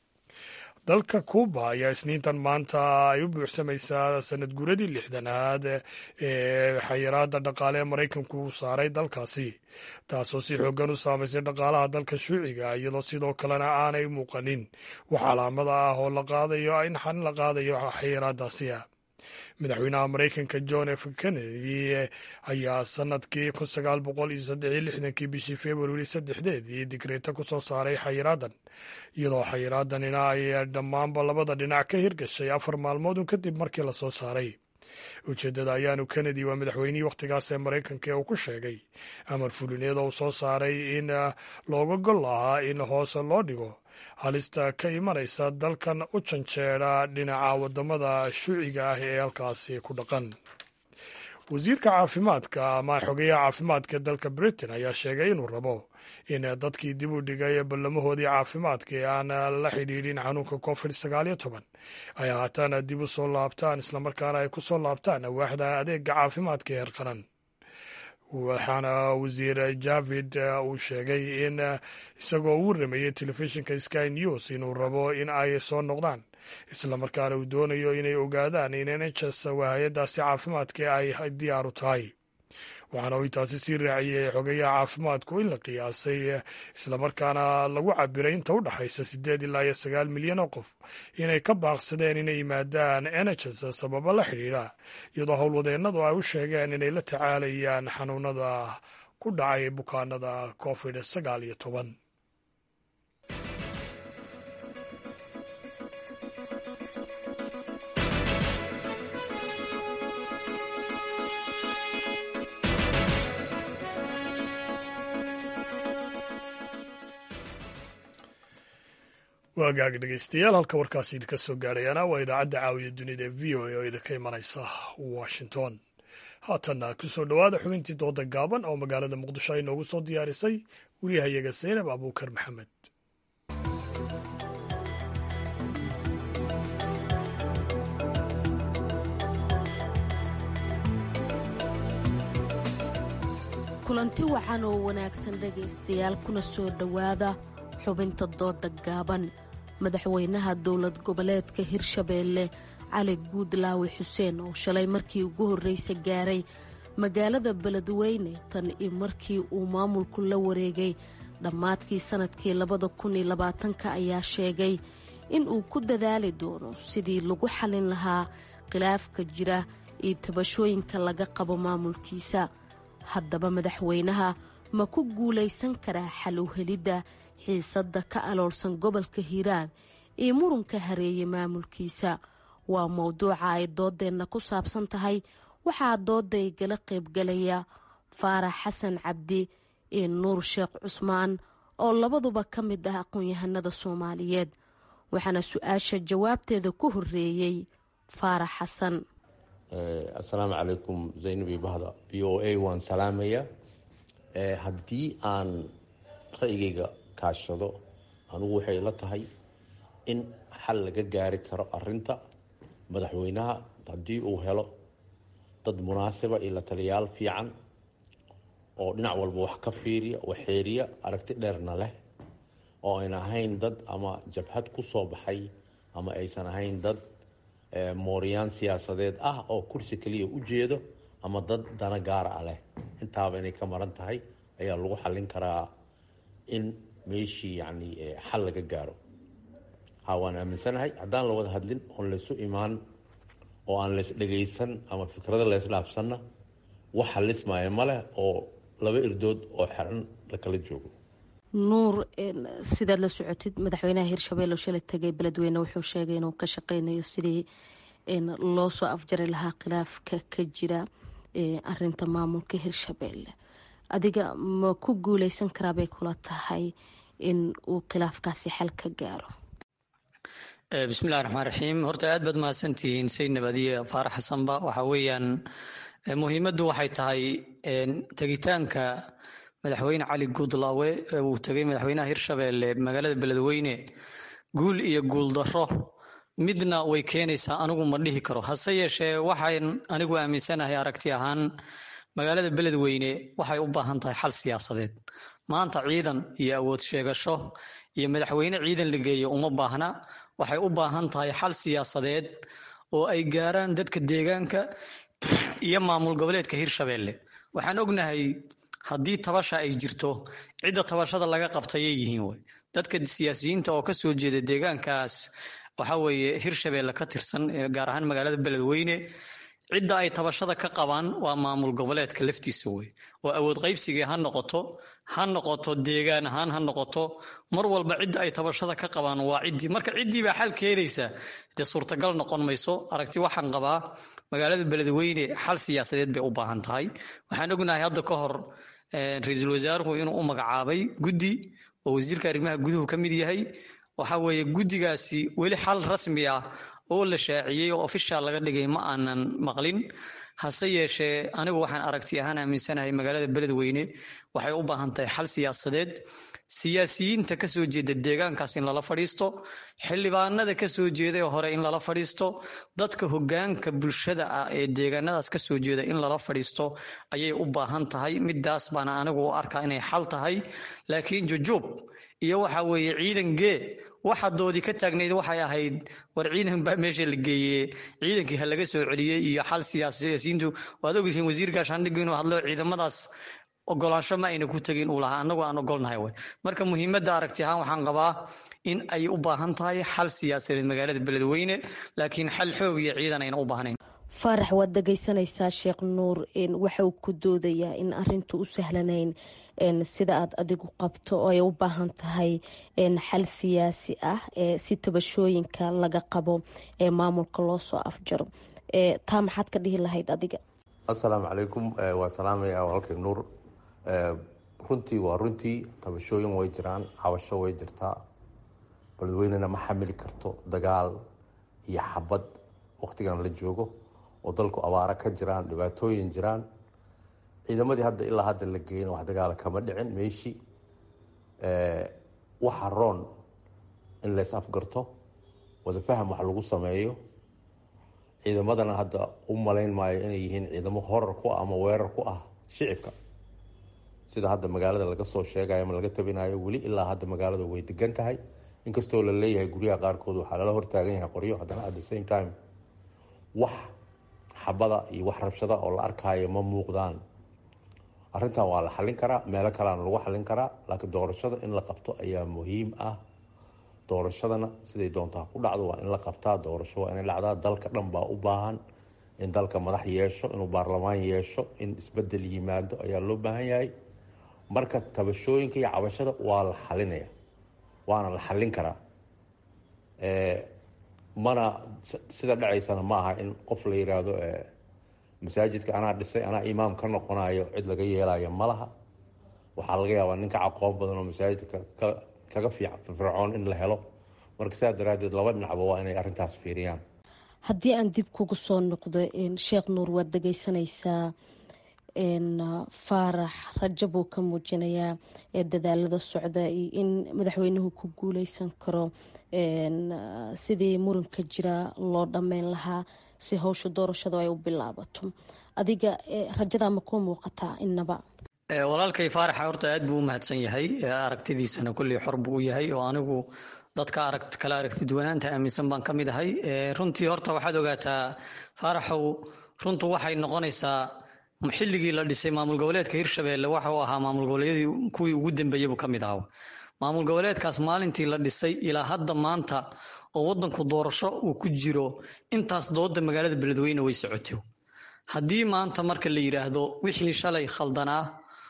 dalka kuuba ayaa isniintan maanta ay u buuxsamaysaa sanad guuradii lixdanaad ee xayiraadda dhaqaale ee maraykanku uu saaray dalkaasi, taasoo si xooggan u saamaysay dhaqaalaha dalka shuuciga iyadoo sidoo kalena aanay muuqanin wax calaamada ah oo la qaadayo in xan la qaadayo xayiraadaasi ah. madaxweynaha maraykanka john f kennedy ayaa sanadkii kun sagaal boqol iyo saddex iyo lixdankii bishii februari saddexdeedii digreeta ku soo saaray xayiraadan, iyadoo xayiraadanina ay dhammaanba labada dhinac ka hirgashay afar maalmoodun kadib markii la soo saaray. ujeeddada ayaanu kennedy waa madaxweynihii wakhtigaas ee maraykanka ee uu ku sheegay amar fulineed oo uu soo saaray in looga gol lahaa in hoose loo dhigo halista ka imanaysa dalkan u janjeedha dhinaca waddamada shuuciga ah ee halkaasi ku dhaqan. wasiirka caafimaadka ama xogeyaha caafimaadka dalka britain ayaa sheegay inuu rabo in dadkii dib u dhigay ballamahoodii caafimaadka ee aan la xidhiidhin xanuunka covid sagaal iyo toban ay haatan dib u soo laabtaan islamarkaana ay ku soo laabtaan waaxda adeega caafimaadka heer qaran. waxaana wasiir javid uu sheegay in isagoo u waramayey telefishinka sky news inuu rabo in ay soo noqdaan islamarkaana uu doonayo inay ogaadaan in n h s waa hay-adaasi caafimaadka ay diyaar u tahay. waxaana uu intaasi sii raaciyey xogeyaha caafimaadku in la qiyaasay islamarkaana lagu cabiray inta u dhaxaysa siddeed ilaa iyo sagaal milyan oo qof inay ka baaqsadeen inay yimaadaan n h s sababo la xidhiidha, iyadoo howlwadeennadu ay u sheegeen inay la tacaalayaan xanuunada ku dhacay bukaanada covid sagaal iyo toban. waagaag dhegeystayaal halka warkaasi idinka soo gaadhayaana waa idaacadda caawiya dunida ee v o a oo idinka imanaysa washington. haatanna ku soo dhowaada xubintii dooda gaaban oo magaalada muqdisho ay noogu soo diyaarisay wariyahayaga saynab abuukar maxamed. kulanti wacan oo wanaagsan dhegaystayaal kuna soo dhowaada xubinta dooda gaaban. madaxweynaha dowlad goboleedka hirshabeelle cali guudlaawe xuseen oo shalay markii ugu horreysa gaaray magaalada beledweyne tan iyo markii uu maamulku la wareegay dhammaadkii sannadkii labada kun iyo labaatanka ayaa sheegay in uu ku dadaali doono sidii lagu xallin lahaa khilaafka jira iyo tabashooyinka laga qabo maamulkiisa. haddaba madaxweynaha ma ku guulaysan karaa xal u helidda xiisadda ka aloolsan gobolka hiiraan iyo murunka hareeyay maamulkiisa? waa mowduuca ay doodeenna ku saabsan tahay. waxaa dooday gala qaybgalaya faarax xasan cabdi iyo nuur sheekh cusmaan oo labaduba ka mid ah aqoon-yahanada soomaaliyeed. waxaana su-aasha jawaabteeda ku horreeyey faarax xasan. assalaamu calaykum zaynabi bahda b o a waan salaamaya. haddii aan ra'yigayga kaashado anugu waxay la tahay in xal laga gaari karo arinta madaxweynaha haddii uu helo dad munaasiba iyo la taliyaal fiican oo dhinac walba wax ka fiiriya waxeeriya aragti dheerna leh oo ayna ahayn dad ama jabhad ku soo baxay ama aysan ahayn dad mooriyaan siyaasadeed ah oo kursi kaliya u jeedo ama dad dana gaara ah leh. intaaba inay ka maran tahay ayaa lagu xallin karaa in meeshii yacni xal laga gaaro. ha waan aaminsanahay haddaan la wada hadlin oon laysu imaan oo aan lays dhagaysan ama fikrado laysdhaafsanna wax xalismaya ma leh oo laba irdood oo xiran la kala joogo. nuur sidaad la socotid madaxweynaha hirshabelle oo shalay tagay beledweyne wuxuu sheegay inuu ka shaqeynayo sidii loo soo afjari lahaa khilaafka ka jira arinta maamulka hirshabelle. adiga ma ku guuleysan karaabay kula tahay in uu khilaafkaasi xal ka gaaro? bismillahi raxmaan raxiim. horta aad baad mahadsantihiin saynab adiya faarax xasanba. waxaa weeyaan muhiimaddu waxay tahay tegitaanka madaxweyne cali guudlaawe uu tegay madaxweynaha hirshabelle magaalada beledweyne guul iyo guul daro midna way keenaysaa anigu ma dhihi karo. hase yeeshee waxaan anigu aaminsanahay aragti ahaan magaalada beledweyne waxay u baahan tahay xal siyaasadeed. maanta ciidan iyo awood sheegasho iyo madaxweyne ciidan la geeyo uma baahna. waxay u baahan tahay xal siyaasadeed oo ay gaaraan dadka deegaanka iyo maamul goboleedka hirshabelle. waxaan ognahay haddii tabasha ay jirto cidda tabashada laga qabtayay yihiin wey dadka siyaasiyiinta oo kasoo jeeda deegaankaas waxaa weeye hirshabelle ka tirsan gaar ahaan magaalada beledweyne. cidda ay tabashada ka qabaan waa maamul goboleedka laftiisa wey oo awood qaybsigii ha noqoto ha noqoto deegaan ahaan ha noqoto mar walba cidda ay tabashada ka qabaan waa ciddii. marka ciddii baa xal keenaysa dee suurtagal noqon mayso. aragti waxaan qabaa magaalada beledweyne xal siyaasadeed bay u baahan tahay. waxaan ognahay hadda ka hor ra-iisul wasaaruhu inuu u magacaabay guddi oo wasiirka arrimaha guduhu ka mid yahay. waxaa weeye guddigaasi weli xal rasmi ah oo la shaaciyey oo ofishaal laga dhigay ma aanan maqlin. hase yeeshee anigu waxaan aragti ahaan aaminsanahay magaalada beledweyne waxay u baahan tahay xal siyaasadeed. siyaasiyiinta kasoo jeeda deegaankaas in lala fadhiisto, xildhibaanada kasoo jeeday hore in lala fadhiisto, dadka hogaanka bulshada ah ee deegaanadaas kasoo jeeda in lala fadhiisto ayay u baahan tahay. midaas baana anigu u arkaa inay xal tahay. laakiin jujuub iyo waxa weeye ciidan gee waxa doodi ka taagnayd waxay ahayd war ciidan baa meesha la geeyey ciidankii ha laga soo celiyey iyo xal siyaasiyiintu. waad ogtihiin wasiir gaashaandhig inuu hadlo ciidamadaas ogolaansho ma ayna ku tegin uu lahaa annagu aan ogolnahay way. marka muhiimadda aragti ahaan waxaan qabaa in ay u baahan tahay xal siyaasadeed magaalada beledweyne laakiin xal xoog iyo ciidan ayna u baahnayn. faarax waad dhagaysanaysaa sheekh nuur waxa uu ku doodayaa in arintu u sahlanayn sida aad adigu qabto oo ay u baahan tahay xal siyaasi ah si tabashooyinka laga qabo ee maamulka loo soo afjaro. taa maxaad ka dhihi lahayd adiga? assalaamu calaykum. waa salaamaya walaalkay nuur. runtii waa runtii tabashooyin way jiraan, cabasho way jirtaa. beledweynena ma xamili karto dagaal iyo xabad waqtigan la joogo oo dalku abaaro ka jiraan, dhibaatooyin jiraan. ciidamadii hadda ilaa hadda la geeyna wax dagaala kama dhicin meeshii. waxa roon in lays afgarto, wadafaham wax lagu sameeyo. ciidamadana hadda u malayn maayo inay yihiin ciidamo horar ku ah ama weerar ku ah shicibka sida hadda magaalada laga soo sheegayo ama laga tabinayo. weli ilaa hadda magaalada way degan tahay, inkastoo la leeyahay guryaha qaarkood waxaa lala hortaagan yahay qoryo, haddana at the same time wax xabada iyo wax rabshada oo la arkaayo ma muuqdaan. arrintan waa la xallin karaa, meelo kaleana lagu xallin karaa, laakiin doorashada in la qabto ayaa muhiim ah. doorashadana siday doontaa ku dhacdo waa in la qabtaa. doorasho waa inay dhacdaa. dalka dhan baa u baahan in dalka madax yeesho, inuu baarlamaan yeesho, in isbedel yimaado ayaa loo baahan yahay. marka tabashooyinka iyo cabashada waa la xalinaya, waana la xallin karaa. mana sida dhacaysana ma aha in qof la yiraahdo masaajidka anaa dhisay anaa imaam ka noqonayo cid laga yeelayo ma laha. waxaa laga yaabaa ninka aqoon badan oo masaajidka ka kaga fiican firfircoon in la helo. marka sidaa daraaddeed laba dhinacba waa inay arrintaas fiiriyaan. haddii aan dib kugu soo noqdo sheekh nuur waad dhegeysanaysaa faarax rajo buu ka muujinayaa ee dadaalada socda iyo in madaxweynuhu ku guuleysan karo sidii muranka jira loo dhammeyn lahaa si howsha doorashadu ay u bilaabato adiga rajada ma ku muuqataa inaba walaalkay faaraxa horta aad buu u mahadsan yahay aragtidiisana kulley xor buu u yahay oo anigu dadka aragt kala aragti duwanaanta aaminsan baan ka mid ahay runtii horta waxaad ogaataa faaraxow runtu waxay noqonaysaa xilligii la dhisay maamul goboleedka hirshabeelle waxa uu ahaa maamul goboleedyadii kuwii ugu dambeeyey buu ka mid ahaa maamul goboleedkaas maalintii la dhisay ilaa hadda maanta oo wadanku doorasho uu ku jiro intaas dooda magaalada beledweyne way socotay haddii maanta marka la yidhaahdo wixii shalay khaldanaa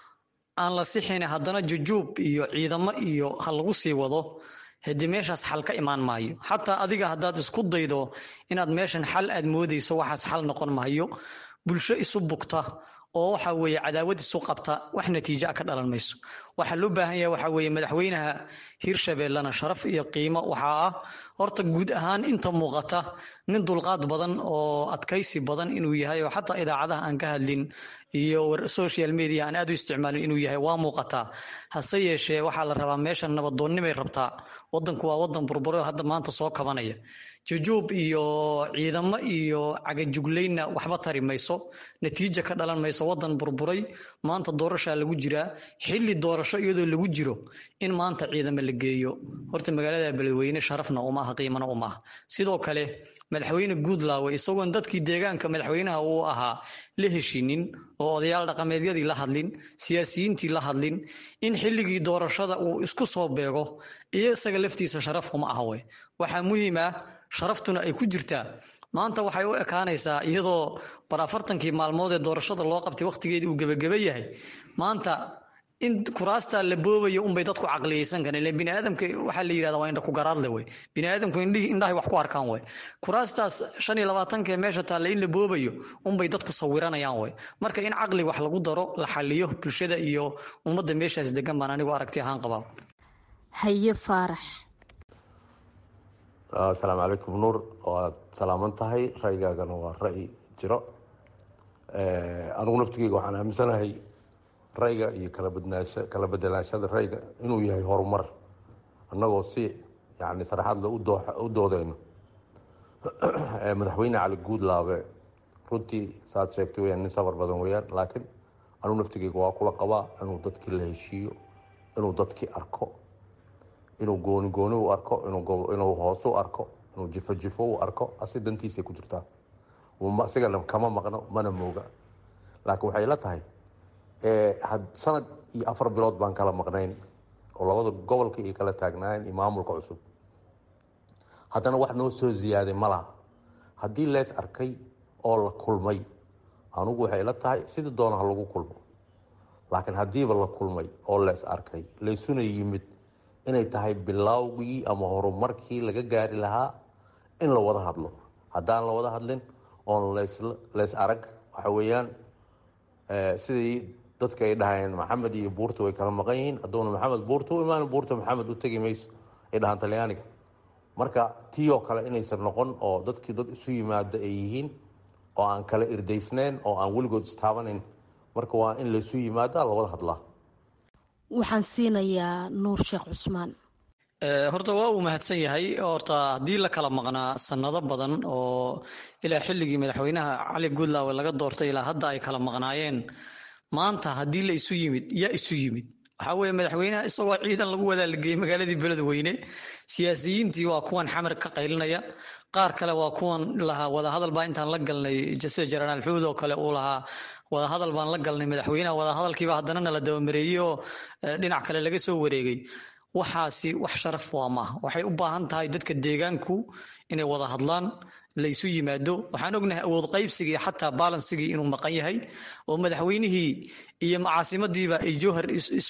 aan la sixin haddana jujuub iyo ciidamo iyo ha lagu sii wado haddii meeshaas xal ka imaan maayo xataa adiga haddaad isku daydo inaad meeshan xal aad moodayso waxaas xal noqon maayo bulsho isu bugta oo waxa weeye cadaawad isu qabta wax natiijo ka dhalan mayso waxa loo baahan yahay waxa weeye madaxweynaha hirshabeellana sharaf iyo qiimo waxa ah horta guud ahaan inta muuqata nin dulqaad badan oo adkaysi badan inuu yahay oo xataa idaacadaha aan ka hadlin iyo social media aan aad u isticmaalin inuu yahay waa muuqataa hase yeeshee waxaa la rabaa meeshan nabadoonnimay rabtaa wadanku waa wadan burburo hadda maanta soo kabanaya jujuub iyo ciidamo iyo cagajuglayna waxba tari mayso natiijo ka dhalan mayso wadan burburay maanta doorashaa lagu jiraa xilli doorasho iyadoo lagu jiro in maanta ciidamo la geeyo horta magaalada beledweyne sharafna uma aha qiimana uma aha sidoo kale madaxweyne guudlaawe isagoon dadkii deegaanka madaxweynaha uu ahaa la heshinin oo odayaal dhaqameedyadii la hadlin siyaasiyiintii la hadlin in xilligii doorashada uu isku soo beego iyo isaga laftiisa sharaf kuma aha wey waxaa muhiim ah sharaftuna ay ku jirtaa maanta waxay u ekaanaysaa iyadoo bar afartankii maalmood ee doorashada loo qabtay wakhtigeedii uu gebageba yahay maanta in kuraasta la boobayo unbay dadku caqliyeysan kareen ileen biniaadamka waxaa la yidhahdaa waa indha ku garaadle wey biniaadamku indhihi indhahay wax ku arkaan wey kuraastaas shan iyo labaatanka meesha taalla in la boobayo unbay dadku sawiranayaan wey marka in caqli wax lagu daro la xaliyo bulshada iyo ummadda meeshaas degan baan anigu aragti ahaan qabaa haye faarax asalaamu calaykum nuur waad salaaman tahay ra'yigaagana waa ra'yi jiro anigu naftigeyga waxaan aaminsanahay ra'yiga iyo kalabadnaasha kala bedelaashada ra'yiga inuu yahay horumar annagoo si yani saraxadle u doodeyno madaxweyne cali guudlaabe runtii saad sheegtay weyaan nin sabar badan weyaan laakiin anigu naftigeyga waa kula qabaa inuu dadkii la heshiiyo inuu dadkii arko inuu gooni gooni u arko inuu hoos u arko inuu jifo jifo u arko asi dantiisay ku jirtaa asigana kama maqno mana mooga laakiin waxay la tahay sanad iyo afar bilood baan kala maqnayn oo labada gobolka iyo kala taagnaayeen iyo maamulka cusub haddana wax noo soo ziyaaday ma laha haddii lees arkay oo la kulmay anugu waxay la tahay sidii doona ha lagu kulmo laakiin haddiiba la kulmay oo lees arkay laysuna yimid inay tahay bilowgii ama horumarkii laga gaari lahaa in la wada hadlo haddaan la wada hadlin oon leys arag waxa weeyaan sidii dadka ay dhahayeen maxamed iyo buurta way kala maqan yihiin hadduuna maxamed buurta u imaan buurta maxamed u tegi mayso ay dhahaan talyaaniga marka tii oo kale inaysan noqon oo dadkii dad isu yimaado ay yihiin oo aan kala irdaysnayn oo aan weligood istaabanayn marka waa in laysu yimaada la wada hadlaa waxaan siinayaa nuur sheekh cusmaan horta waa uu mahadsan yahay horta haddii la kala maqnaa sanado badan oo ilaa xilligii madaxweynaha cali guudlaawe laga doortay ilaa hadda ay kala maqnaayeen maanta haddii la isu yimid yaa isu yimid waxaa weeye madaxweynaha isagoo ciidan lagu wadaalgeeyey magaaladii beledweyne siyaasiyiintii waa kuwan xamar ka qaylinaya qaar kale waa kuwan lahaa wadahadal baa intaan la galnay sida jenaraal xuud oo kale uu lahaa wadahadal baan la galnay madaxweynaha wadahadalkiiba haddana nala dabamareeyey oo dhinac kale laga soo wareegay waxaasi wax sharaf waa maaha waxay u baahan tahay dadka deegaanku inay wada hadlaan laysu yimaado waxaan ognahay awood qaybsigii xataa balansigii inuu maqan yahay oo madaxweynihii iyo caasimadiiba ay jowhar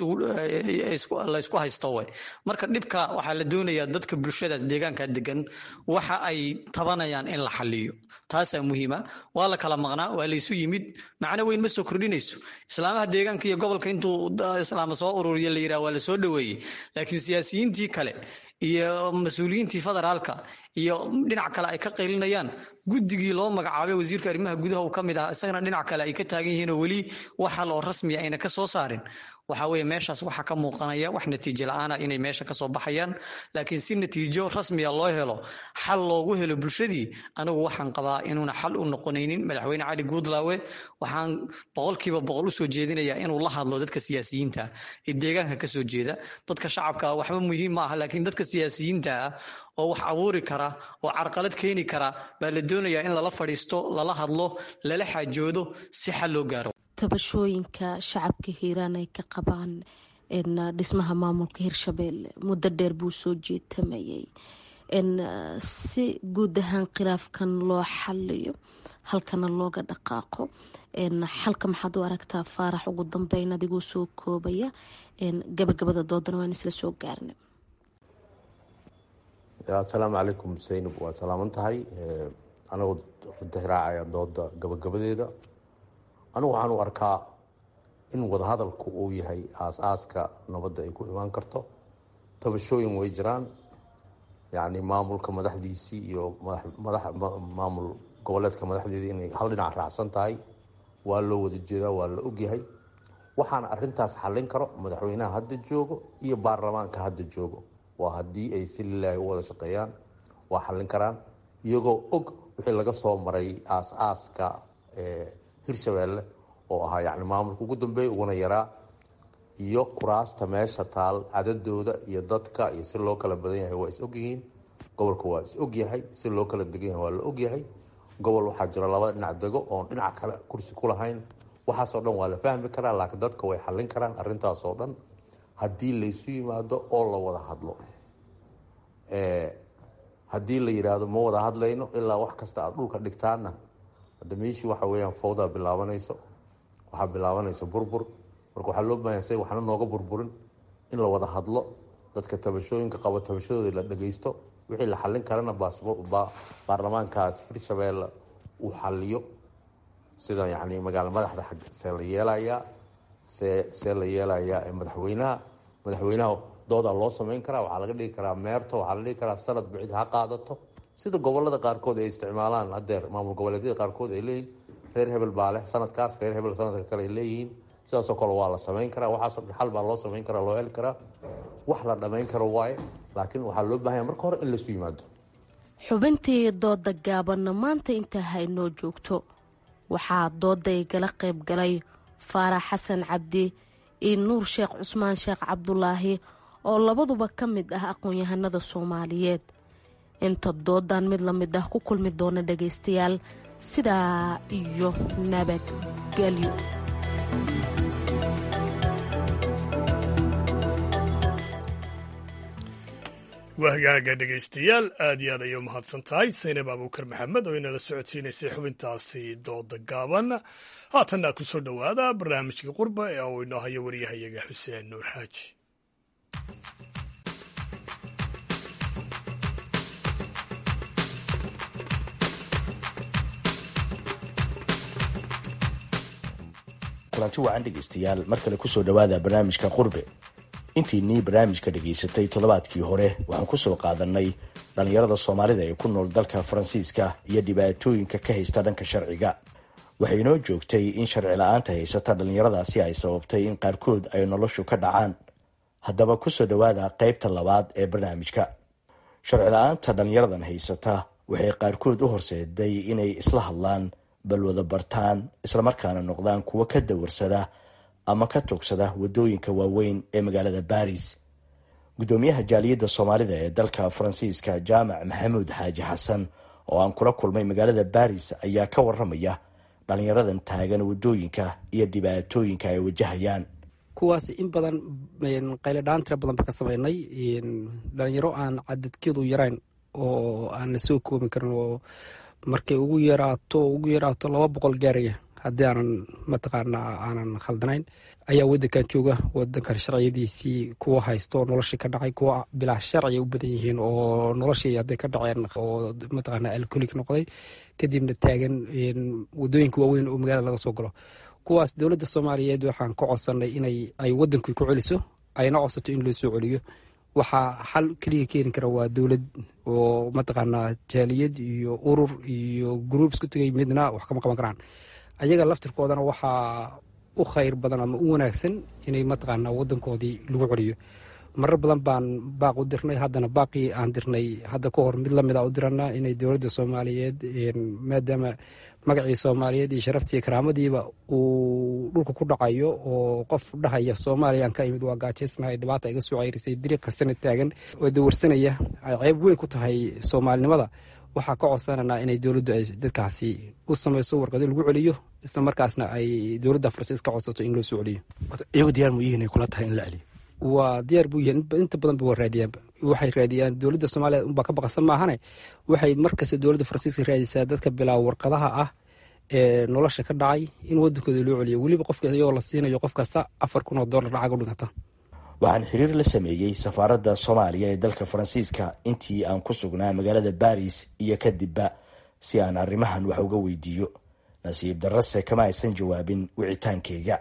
laysku haysto way marka dhibka waxaa la doonayaa dadka bulshadaas deegaanka degan waxa ay tabanayaan in la xaliyo taasaa muhiima waa la kala maqnaa waa laysu yimid macno weyn ma soo kordhinayso islaamaha deegaanka iyo gobolka intuu islaama soo ururiya la yidhaha waa la soo dhoweeyey laakiin siyaasiyiintii kale iyo mas-uuliyiintii federaalka iyo dhinac kale ay ka qaylinayaan guddigii loo magacaabay wasiirka arrimaha gudaha uu ka mid ah isagana dhinac kale ay ka taagan yihiin oo weli wax hal oo rasmi ayna ka soo saarin waxa weeye meeshaas waxaa ka muuqanaya wax natiijo la-aana inay meesha kasoo baxayaan laakiin si natiijo rasmiya loo helo xal loogu helo bulshadii anigu waxaan qabaa inuuna xal u noqonaynin madaxweyne cali guudlaawe waxaan boqolkiiba boqol usoo jeedinayaa inuu la hadlo dadka siyaasiyiinta ee deegaanka kasoo jeeda dadka shacabka waxba muhiim ma aha laakiin dadka siyaasiyiinta ah oo wax abuuri kara oo carqalad keeni kara baa la doonayaa in lala fadhiisto lala hadlo lala xaajoodo si xal loo gaaro tabashooyinka shacabka hiiraan ay ka qabaan dhismaha maamulka hirshabeelle muddo dheer buu soo jeetamayay si guud ahaan khilaafkan loo xaliyo halkana looga dhaqaaqo xalka maxaad u aragtaa faarax ugu dambeyn adigoo soo koobaya gabagabada doodana waan isla soo gaarna asalaamu calaykum saynab waa salaaman tahay anagoo runta raacaya dooda gabagabadeeda anigu waxaan u arkaa in wadahadalku uu yahay aas-aaska nabadda ay ku imaan karto tabashooyin way jiraan yacni maamulka madaxdiisii iyo madax maamul goboleedka madaxdeedii inay hal dhinac raacsan tahay waa loo wada jeedaa waa la ogyahay waxaana arintaas xallin karo madaxweynaha hadda joogo iyo baarlamaanka hadda joogo waa haddii ay si lilaahi u wada shaqeeyaan waa xallin karaan iyagoo og wixii laga soo maray aas-aaska hirshabeelle oo ahaa yacni maamulka ugu dambeeya uguna yaraa iyo kuraasta meesha taal cadadooda iyo dadka iyo si loo kala badan yahay waa is ogyihiin gobolka waa is ogyahay si loo kala degan yahay waa la ogyahay gobol waxaa jira laba dhinac dego oon dhinac kale kursi ku lahayn waxaasoo dhan waa la fahmi karaa laakiin dadka way xallin karaan arrintaasoo dhan haddii laysu yimaado oo la wada hadlo haddii la yidhaahdo ma wada hadlayno ilaa wax kasta aad dhulka dhigtaanna hadda meeshii waxa weeyaan fawdaa bilaabanayso waxaa bilaabanaysa burbur marka waxaa loo baahanya say waxna nooga burburin in la wada hadlo dadka tabashooyinka qabo tabashadooda la dhagaysto wixii la xallin karana baarlamaankaas hirshabeelle uu xalliyo sida yacni magaalo madaxda xag see la yeelayaa see see la yeelayaa madaxweynaha madaxweynaha doodaa loo samayn karaa waxaa laga dhigi karaa meerto waxaa la dhigi karaa sanad bicid ha qaadato sida gobolada qaarkood ay isticmaalaan hadeer maamul goboleedyada qaarkood ay leeyihin reer hebel baa leh sanadkaas reer hebel sanadka kale ay leeyihiin sidaasoo kale waa la samayn karaa waxaasoo dhan xal baa loo samayn karaa loo heli karaa wax la dhammayn karo waaye laakiin waxaa loo baahanya marka hore in laisu yimaado xubintii dooda gaabanna maanta intaa haynoo joogto waxaa dooday gala qayb galay faarax xasan cabdi iyo nuur sheekh cusmaan sheekh cabdulaahi oo labaduba ka mid ah aqoon-yahanada soomaaliyeed inta doodan mid la mid ah ku kulmi doona dhagaystayaal sidaa iyo nabadgelyo wahgaaga dhegaystayaal aad iyo aad ayay u mahadsan tahay saynab abuukar maxamed oo inala socodsiinaysay xubintaasi dooda gaaban haatanna ku soo dhowaada barnaamijkii qurba ee uu inoo hayo waryahayaga xuseen nuur xaaji kulanti wacan dhegaystayaal mar kale kusoo dhowaada barnaamijka qurbe intiinii barnaamijka dhegaysatay toddobaadkii hore waxaan kusoo qaadanay dhallinyarada soomaalida ee ku nool dalka faransiiska iyo dhibaatooyinka ka haysta dhanka sharciga waxay inoo joogtay in sharci la-aanta haysata dhallinyaradaasi ay sababtay in qaarkood ay noloshu ka dhacaan haddaba kusoo dhowaada qaybta labaad ee barnaamijka sharci la-aanta dhallinyaradan haysata waxay qaarkood u horseeday inay isla hadlaan balwada bartaan islamarkaana noqdaan kuwo ka dawarsada ama ka tugsada wadooyinka waaweyn ee magaalada baris gudoomiyaha jaaliyadda soomaalida ee dalka faransiiska jaamac maxamuud xaaji xasan oo aan kula kulmay magaalada baris ayaa ka waramaya dhalinyaradan taagan wadooyinka iyo dhibaatooyinka ay wajahayaan. kuwaas in badan qayladhaan tira badan ba ka sameynay dhalinyaro aan cadadkeedu yarayn oo aan la soo koobi karin oo markay ugu yaraato ugu yaraato laba boqol gaaraya haddii aanan mataqaanaa aanan khaldanayn ayaa wadankan jooga wadankan sharciyadiisii kuwa haysto noloshii ka dhacay kuwa bilaa sharciya u badan yihiin oo noloshii hadday ka dhaceen oo mataqaanaa alcoholic noqday kadibna taagan wadooyinka waaweyn oo magaalada laga soo galo kuwaas dowladda soomaaliyeed waxaan ka codsanay inay ay wadankii ku celiso ayna codsato in loo soo celiyo waxaa xal keliya keeni kara waa dowlad oo mataqaanaa jaaliyad iyo urur iyo gruub isku tegay midna wax kama qaban karaan. ayaga laftirkoodana waxaa u khayr badan ama u wanaagsan inay mataqaanaa wadankoodii lagu celiyo. marar badan baan baaq u dirnay, haddana baaqii aan dirnay hadda ka hor mid lamid a u dirana inay dowladda soomaaliyeed maadaama magacii soomaaliyeed iyo sharaftii iyo karaamadiiba uu dhulka ku dhacayo oo qof dhahaya soomaaliyaan ka imid waa gaajaysnahay dhibaata iga soo ceyrisay diriiq kastana taagan oo dawarsanaya ay ceeb weyn ku tahay soomaalinimada. waxaa ka codsananaa inay dowladdu ay dadkaasi u samayso warqado lagu celiyo, isla markaasna ay dowladda faransiis ka codsato in loo soo celiyo. iyagu diyaar mu yihiin ay kula tahay in la celiyo? waa diyaar buu yahay, inta badan ba waa raadiyaan. waxay raadiyaan dowladda soomaaliya unbaa ka baqasan maahane, waxay markasta dowladda faransiiska raadisaa dadka bilaaba warqadaha ah ee nolosha ka dhacay in wadankooda loo celiyo, weliba qofka iyagoo la siinayo qof kasta afar kun oo dollar lacag u dhigata. waxaan xiriir la sameeyey safaaradda soomaaliya ee dalka faransiiska intii aan ku sugnaa magaalada baris iyo kadibba si aan arrimahan wax uga weydiiyo. nasiib darrase kama aysan jawaabin wicitaankeyga.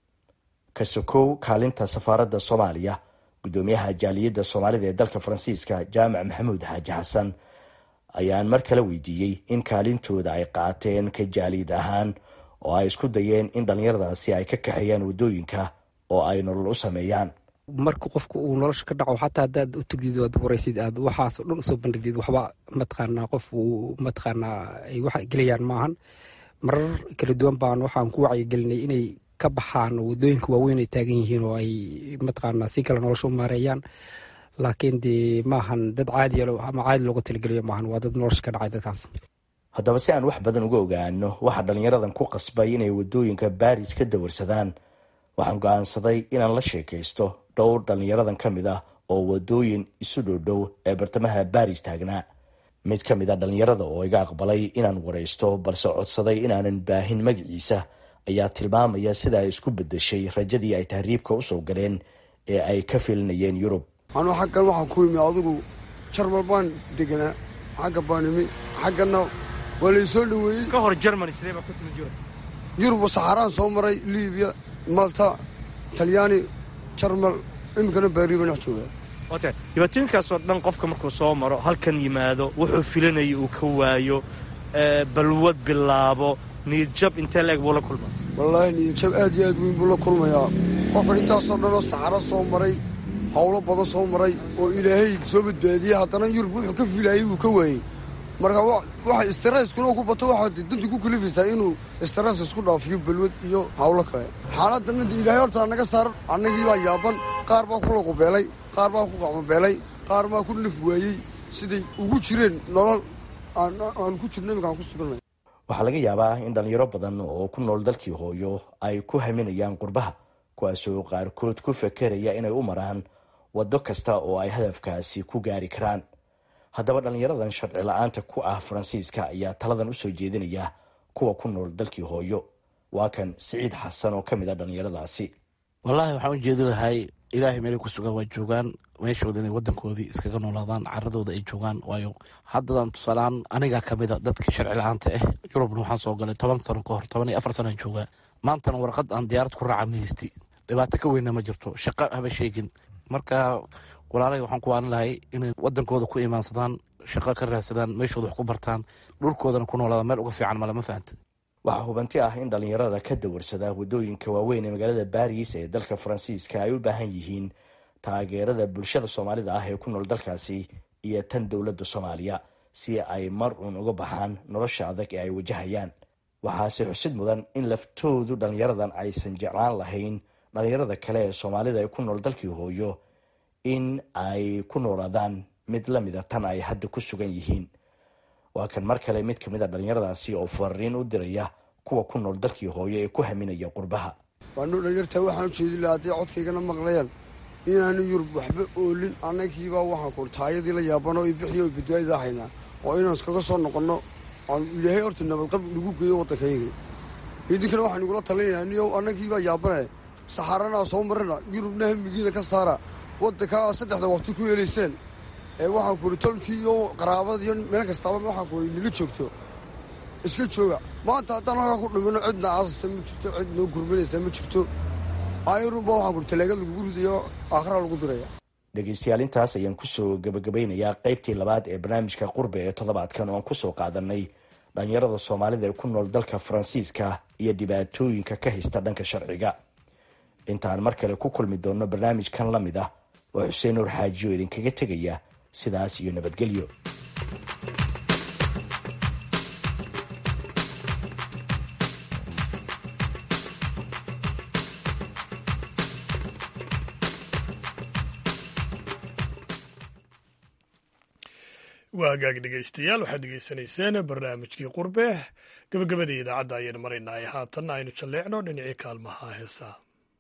ka sokow kaalinta safaaradda soomaaliya, guddoomiyaha jaaliyadda soomaalida ee dalka faransiiska jaamac maxamuud xaaji xasan ayaan mar kale weydiiyey in kaalintooda ay qaateen ka jaaliyad ahaan oo ay isku dayeen in dhallinyaradaasi ay ka kaxeeyaan waddooyinka oo ay nolol u sameeyaan. marka qofka uu nolosha ka dhaco xataa haddaad u tegdid oad waraysid aad waxaas dhan usoo bandhigdid waxba mataqaanaa qof uu mataqaanaa ay wax gelayaan maahan. marar kala duwan baan waxaan ku wacyigelinay inay ka baxaan wadooyinka waaweyn ay taagan yihiin oo ay mataqaanaa si kale nolosha u maareeyaan, laakiin dee maahan dad caadi ama caadi looga talageliyo maahan, waa dad nolosha ka dhacay dadkaas. haddaba si aan wax badan uga ogaano waxaa dhallinyaradan ku qasbay inay wadooyinka baris ka dawarsadaan, waxaan go-aansaday inaan la sheekaysto dhowr dhallinyaradan ka mid ah oo wadooyin isu dhowdhow ee bartamaha baris taagnaa. mid ka mid a dhallinyarada oo iga aqbalay inaan waraysto balse codsaday inaanan baahin magaciisa ayaa tilmaamaya sida ay isku bedeshay rajadii ay tahriibka usoo galeen ee ay ka filinayeen yurub. anuu xaggan waxaa ku yimi adigu jarmal baan deganaa, xagga baan imi, xaggana waa laysoo dhaweeyey. ka hor jerman islee baa ku timid yurub? yurub saxaraan soo maray, libiya, malta, talyaani, jarmal, iminkana baari baan dhex joogaa. ote dhibaatooyinkaasoo dhan qofka markuu soo maro halkan yimaado wuxuu filanaya uu ka waayo, balwad bilaabo, niyadjab intee leeg buu la kulmaa? wallaahi niyadjab aad iyo aad weyn buu la kulmayaa. qofka intaasoo dhanoo saxaro soo maray, howlo badan soo maray oo ilaahay soo badbaadiyey, haddana yurub wuxuu ka filaayey wuu ka waayey. marka waxa streskuna ku bato waxaad danti ku kalifaysaa inuu stress isku dhaafiyo balwad iyo howlo kale. xaaladana ilaahay horta naga saar, annagii baa yaaban, qaar baa ku laqubeelay, qaar baa ku qacmabeelay, qaar baa ku naf waayey siday ugu jireen nolol aan ku jirno iminka aan ku suganay. waxaa laga yaabaa in dhallinyaro badan oo ku nool dalkii hooyo ay ku haminayaan qurbaha, kuwaasoo qaarkood ku fekeraya inay u maraan waddo kasta oo ay hadafkaasi ku gaari karaan. haddaba dhallinyaradan sharci la-aanta ku ah faransiiska ayaa taladan usoo jeedinaya kuwa ku nool dalkii hooyo. waa kan siciid xasan oo ka mid a dhallinyaradaasi. wallaahi waxaan u jeedi lahay ilaahay meelay ku sugan waa joogaan, meeshooda inay wadankoodii iskaga noolaadaan, caradooda ay joogaan. waayo haddadan tusaalehaan anigaa kamid a dadka sharci la-aanta ah. yurubna waxaan soo galay toban sano ka hor, toban iyo afar sanaan joogaa. maantana warqad aan diyaarad ku raaca ma haysti, dhibaato ka weyna ma jirto, shaqo haba sheegin. marka walaalay waxaan ku waanin lahay inay wadankooda ku imaansadaan, shaqo ka raadsadaan, meeshooda wax ku bartaan, dhulkoodana ku noolaadaan. meel uga fiican male, ma fahanta? waxaa hubanti ah in dhallinyarada ka dawarsada wadooyinka waaweyn ee magaalada baris ee dalka faransiiska ay u baahan yihiin taageerada bulshada soomaalida ah ee ku nool dalkaasi iyo tan dowladda soomaaliya si ay mar uun uga baxaan nolosha adag ee ay wajahayaan. waxaase xusid mudan in laftoodu dhallinyaradan aysan jeclaan lahayn dhallinyarada kale ee soomaalida ee ku nool dalkii hooyo in ay ku noolaadaan mid lamida tan ay hadda ku sugan yihiin. waa kan mar kale mid kamid a dhallinyaradaasi oo fariin u diraya kuwa ku nool dalkii hooyo ee ku haminaya qurbaha. waanu dhalinyartaa waxaan ujeedi lahaa hadday codkaygana maqlayaan inaanu yurub waxba oolin, annagiibaa waxaan ku taayadii la yaabano i bixiyo badbaadida haynaa oo inaan iskaga soo noqonno aan ilaahay horta nabadqab nagu geeyo waddankayga. idinkana waxaan igula talinayaa niyow annagiibaa yaabane saxaranaa soo marana, yurubna hamigiina ka saara, waddankaa saddexda waqti ku helayseen ee waxaan kuuri tolkii iyo qaraabada iyo meel kastaaba waxaan kuuri nila joogto iska jooga. maanta haddaan halkaa ku dhimino cidna aasasa ma jirto, cid noo gurmanaysa ma jirto. ayarunba waxaan kuuri talaagad lagugu ridayo aakhira lagu diraya. dhegaystayaal intaas ayaan kusoo gabagabaynayaa qaybtii labaad ee barnaamijka qurbe ee toddobaadkan oo aan kusoo qaadanay dhalinyarada soomaalida ee ku nool dalka faransiiska iyo dhibaatooyinka ka haysta dhanka sharciga. intaan mar kale ku kulmi doonno barnaamijkan la mid ah waa xuseen nuur xaaji oo idinkaga tegaya sidaas iyo nabadgelyo. waa hagaag dhegaystayaal waxaad degeysanayseen barnaamijkii qurbe gabagabadii idaacadda ayaynu maraynaa ee haatanna aynu jalleecno dhinacii kaalmaha heesaa.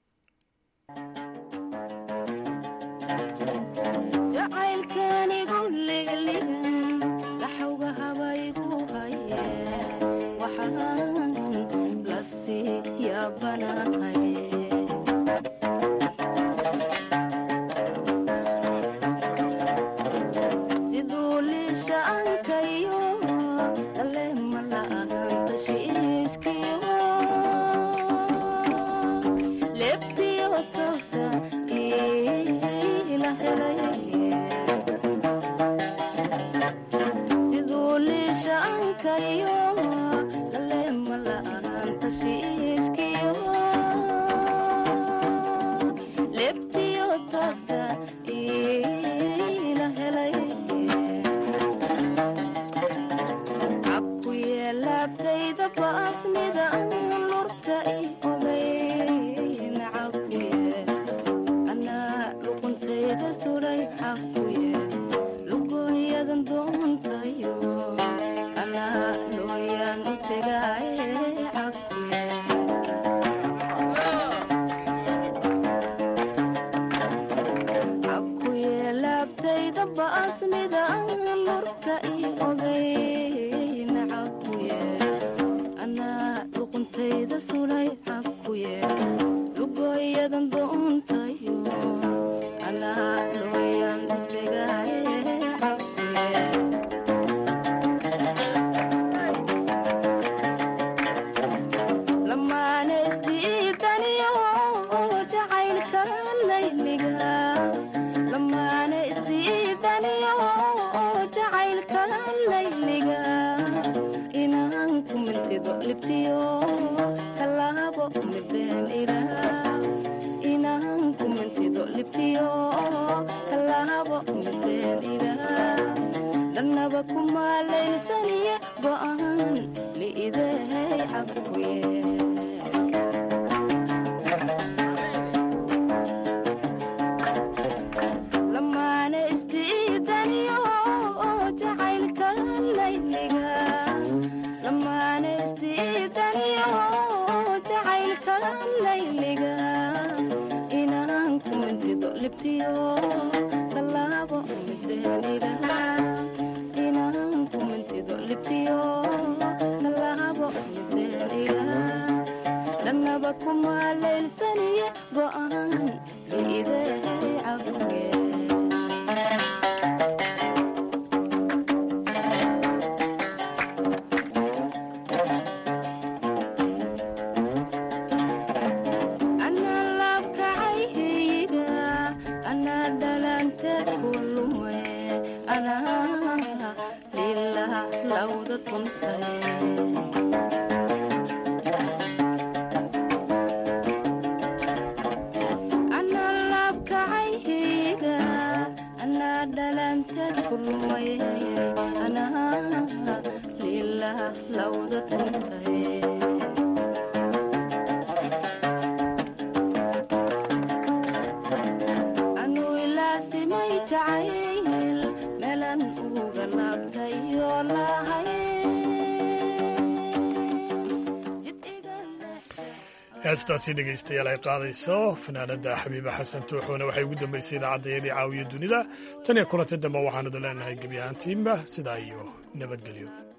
heestaasi dhegaystayaal ay qaadayso fanaanada xabiiba xasan tuuxoona waxay ugu dambaysay idaacadayadii caawiya dunida tan iyo kulanta dambe waxaanadu leenahay gebi ahaantiinba sidaa iyo nabadgelyo.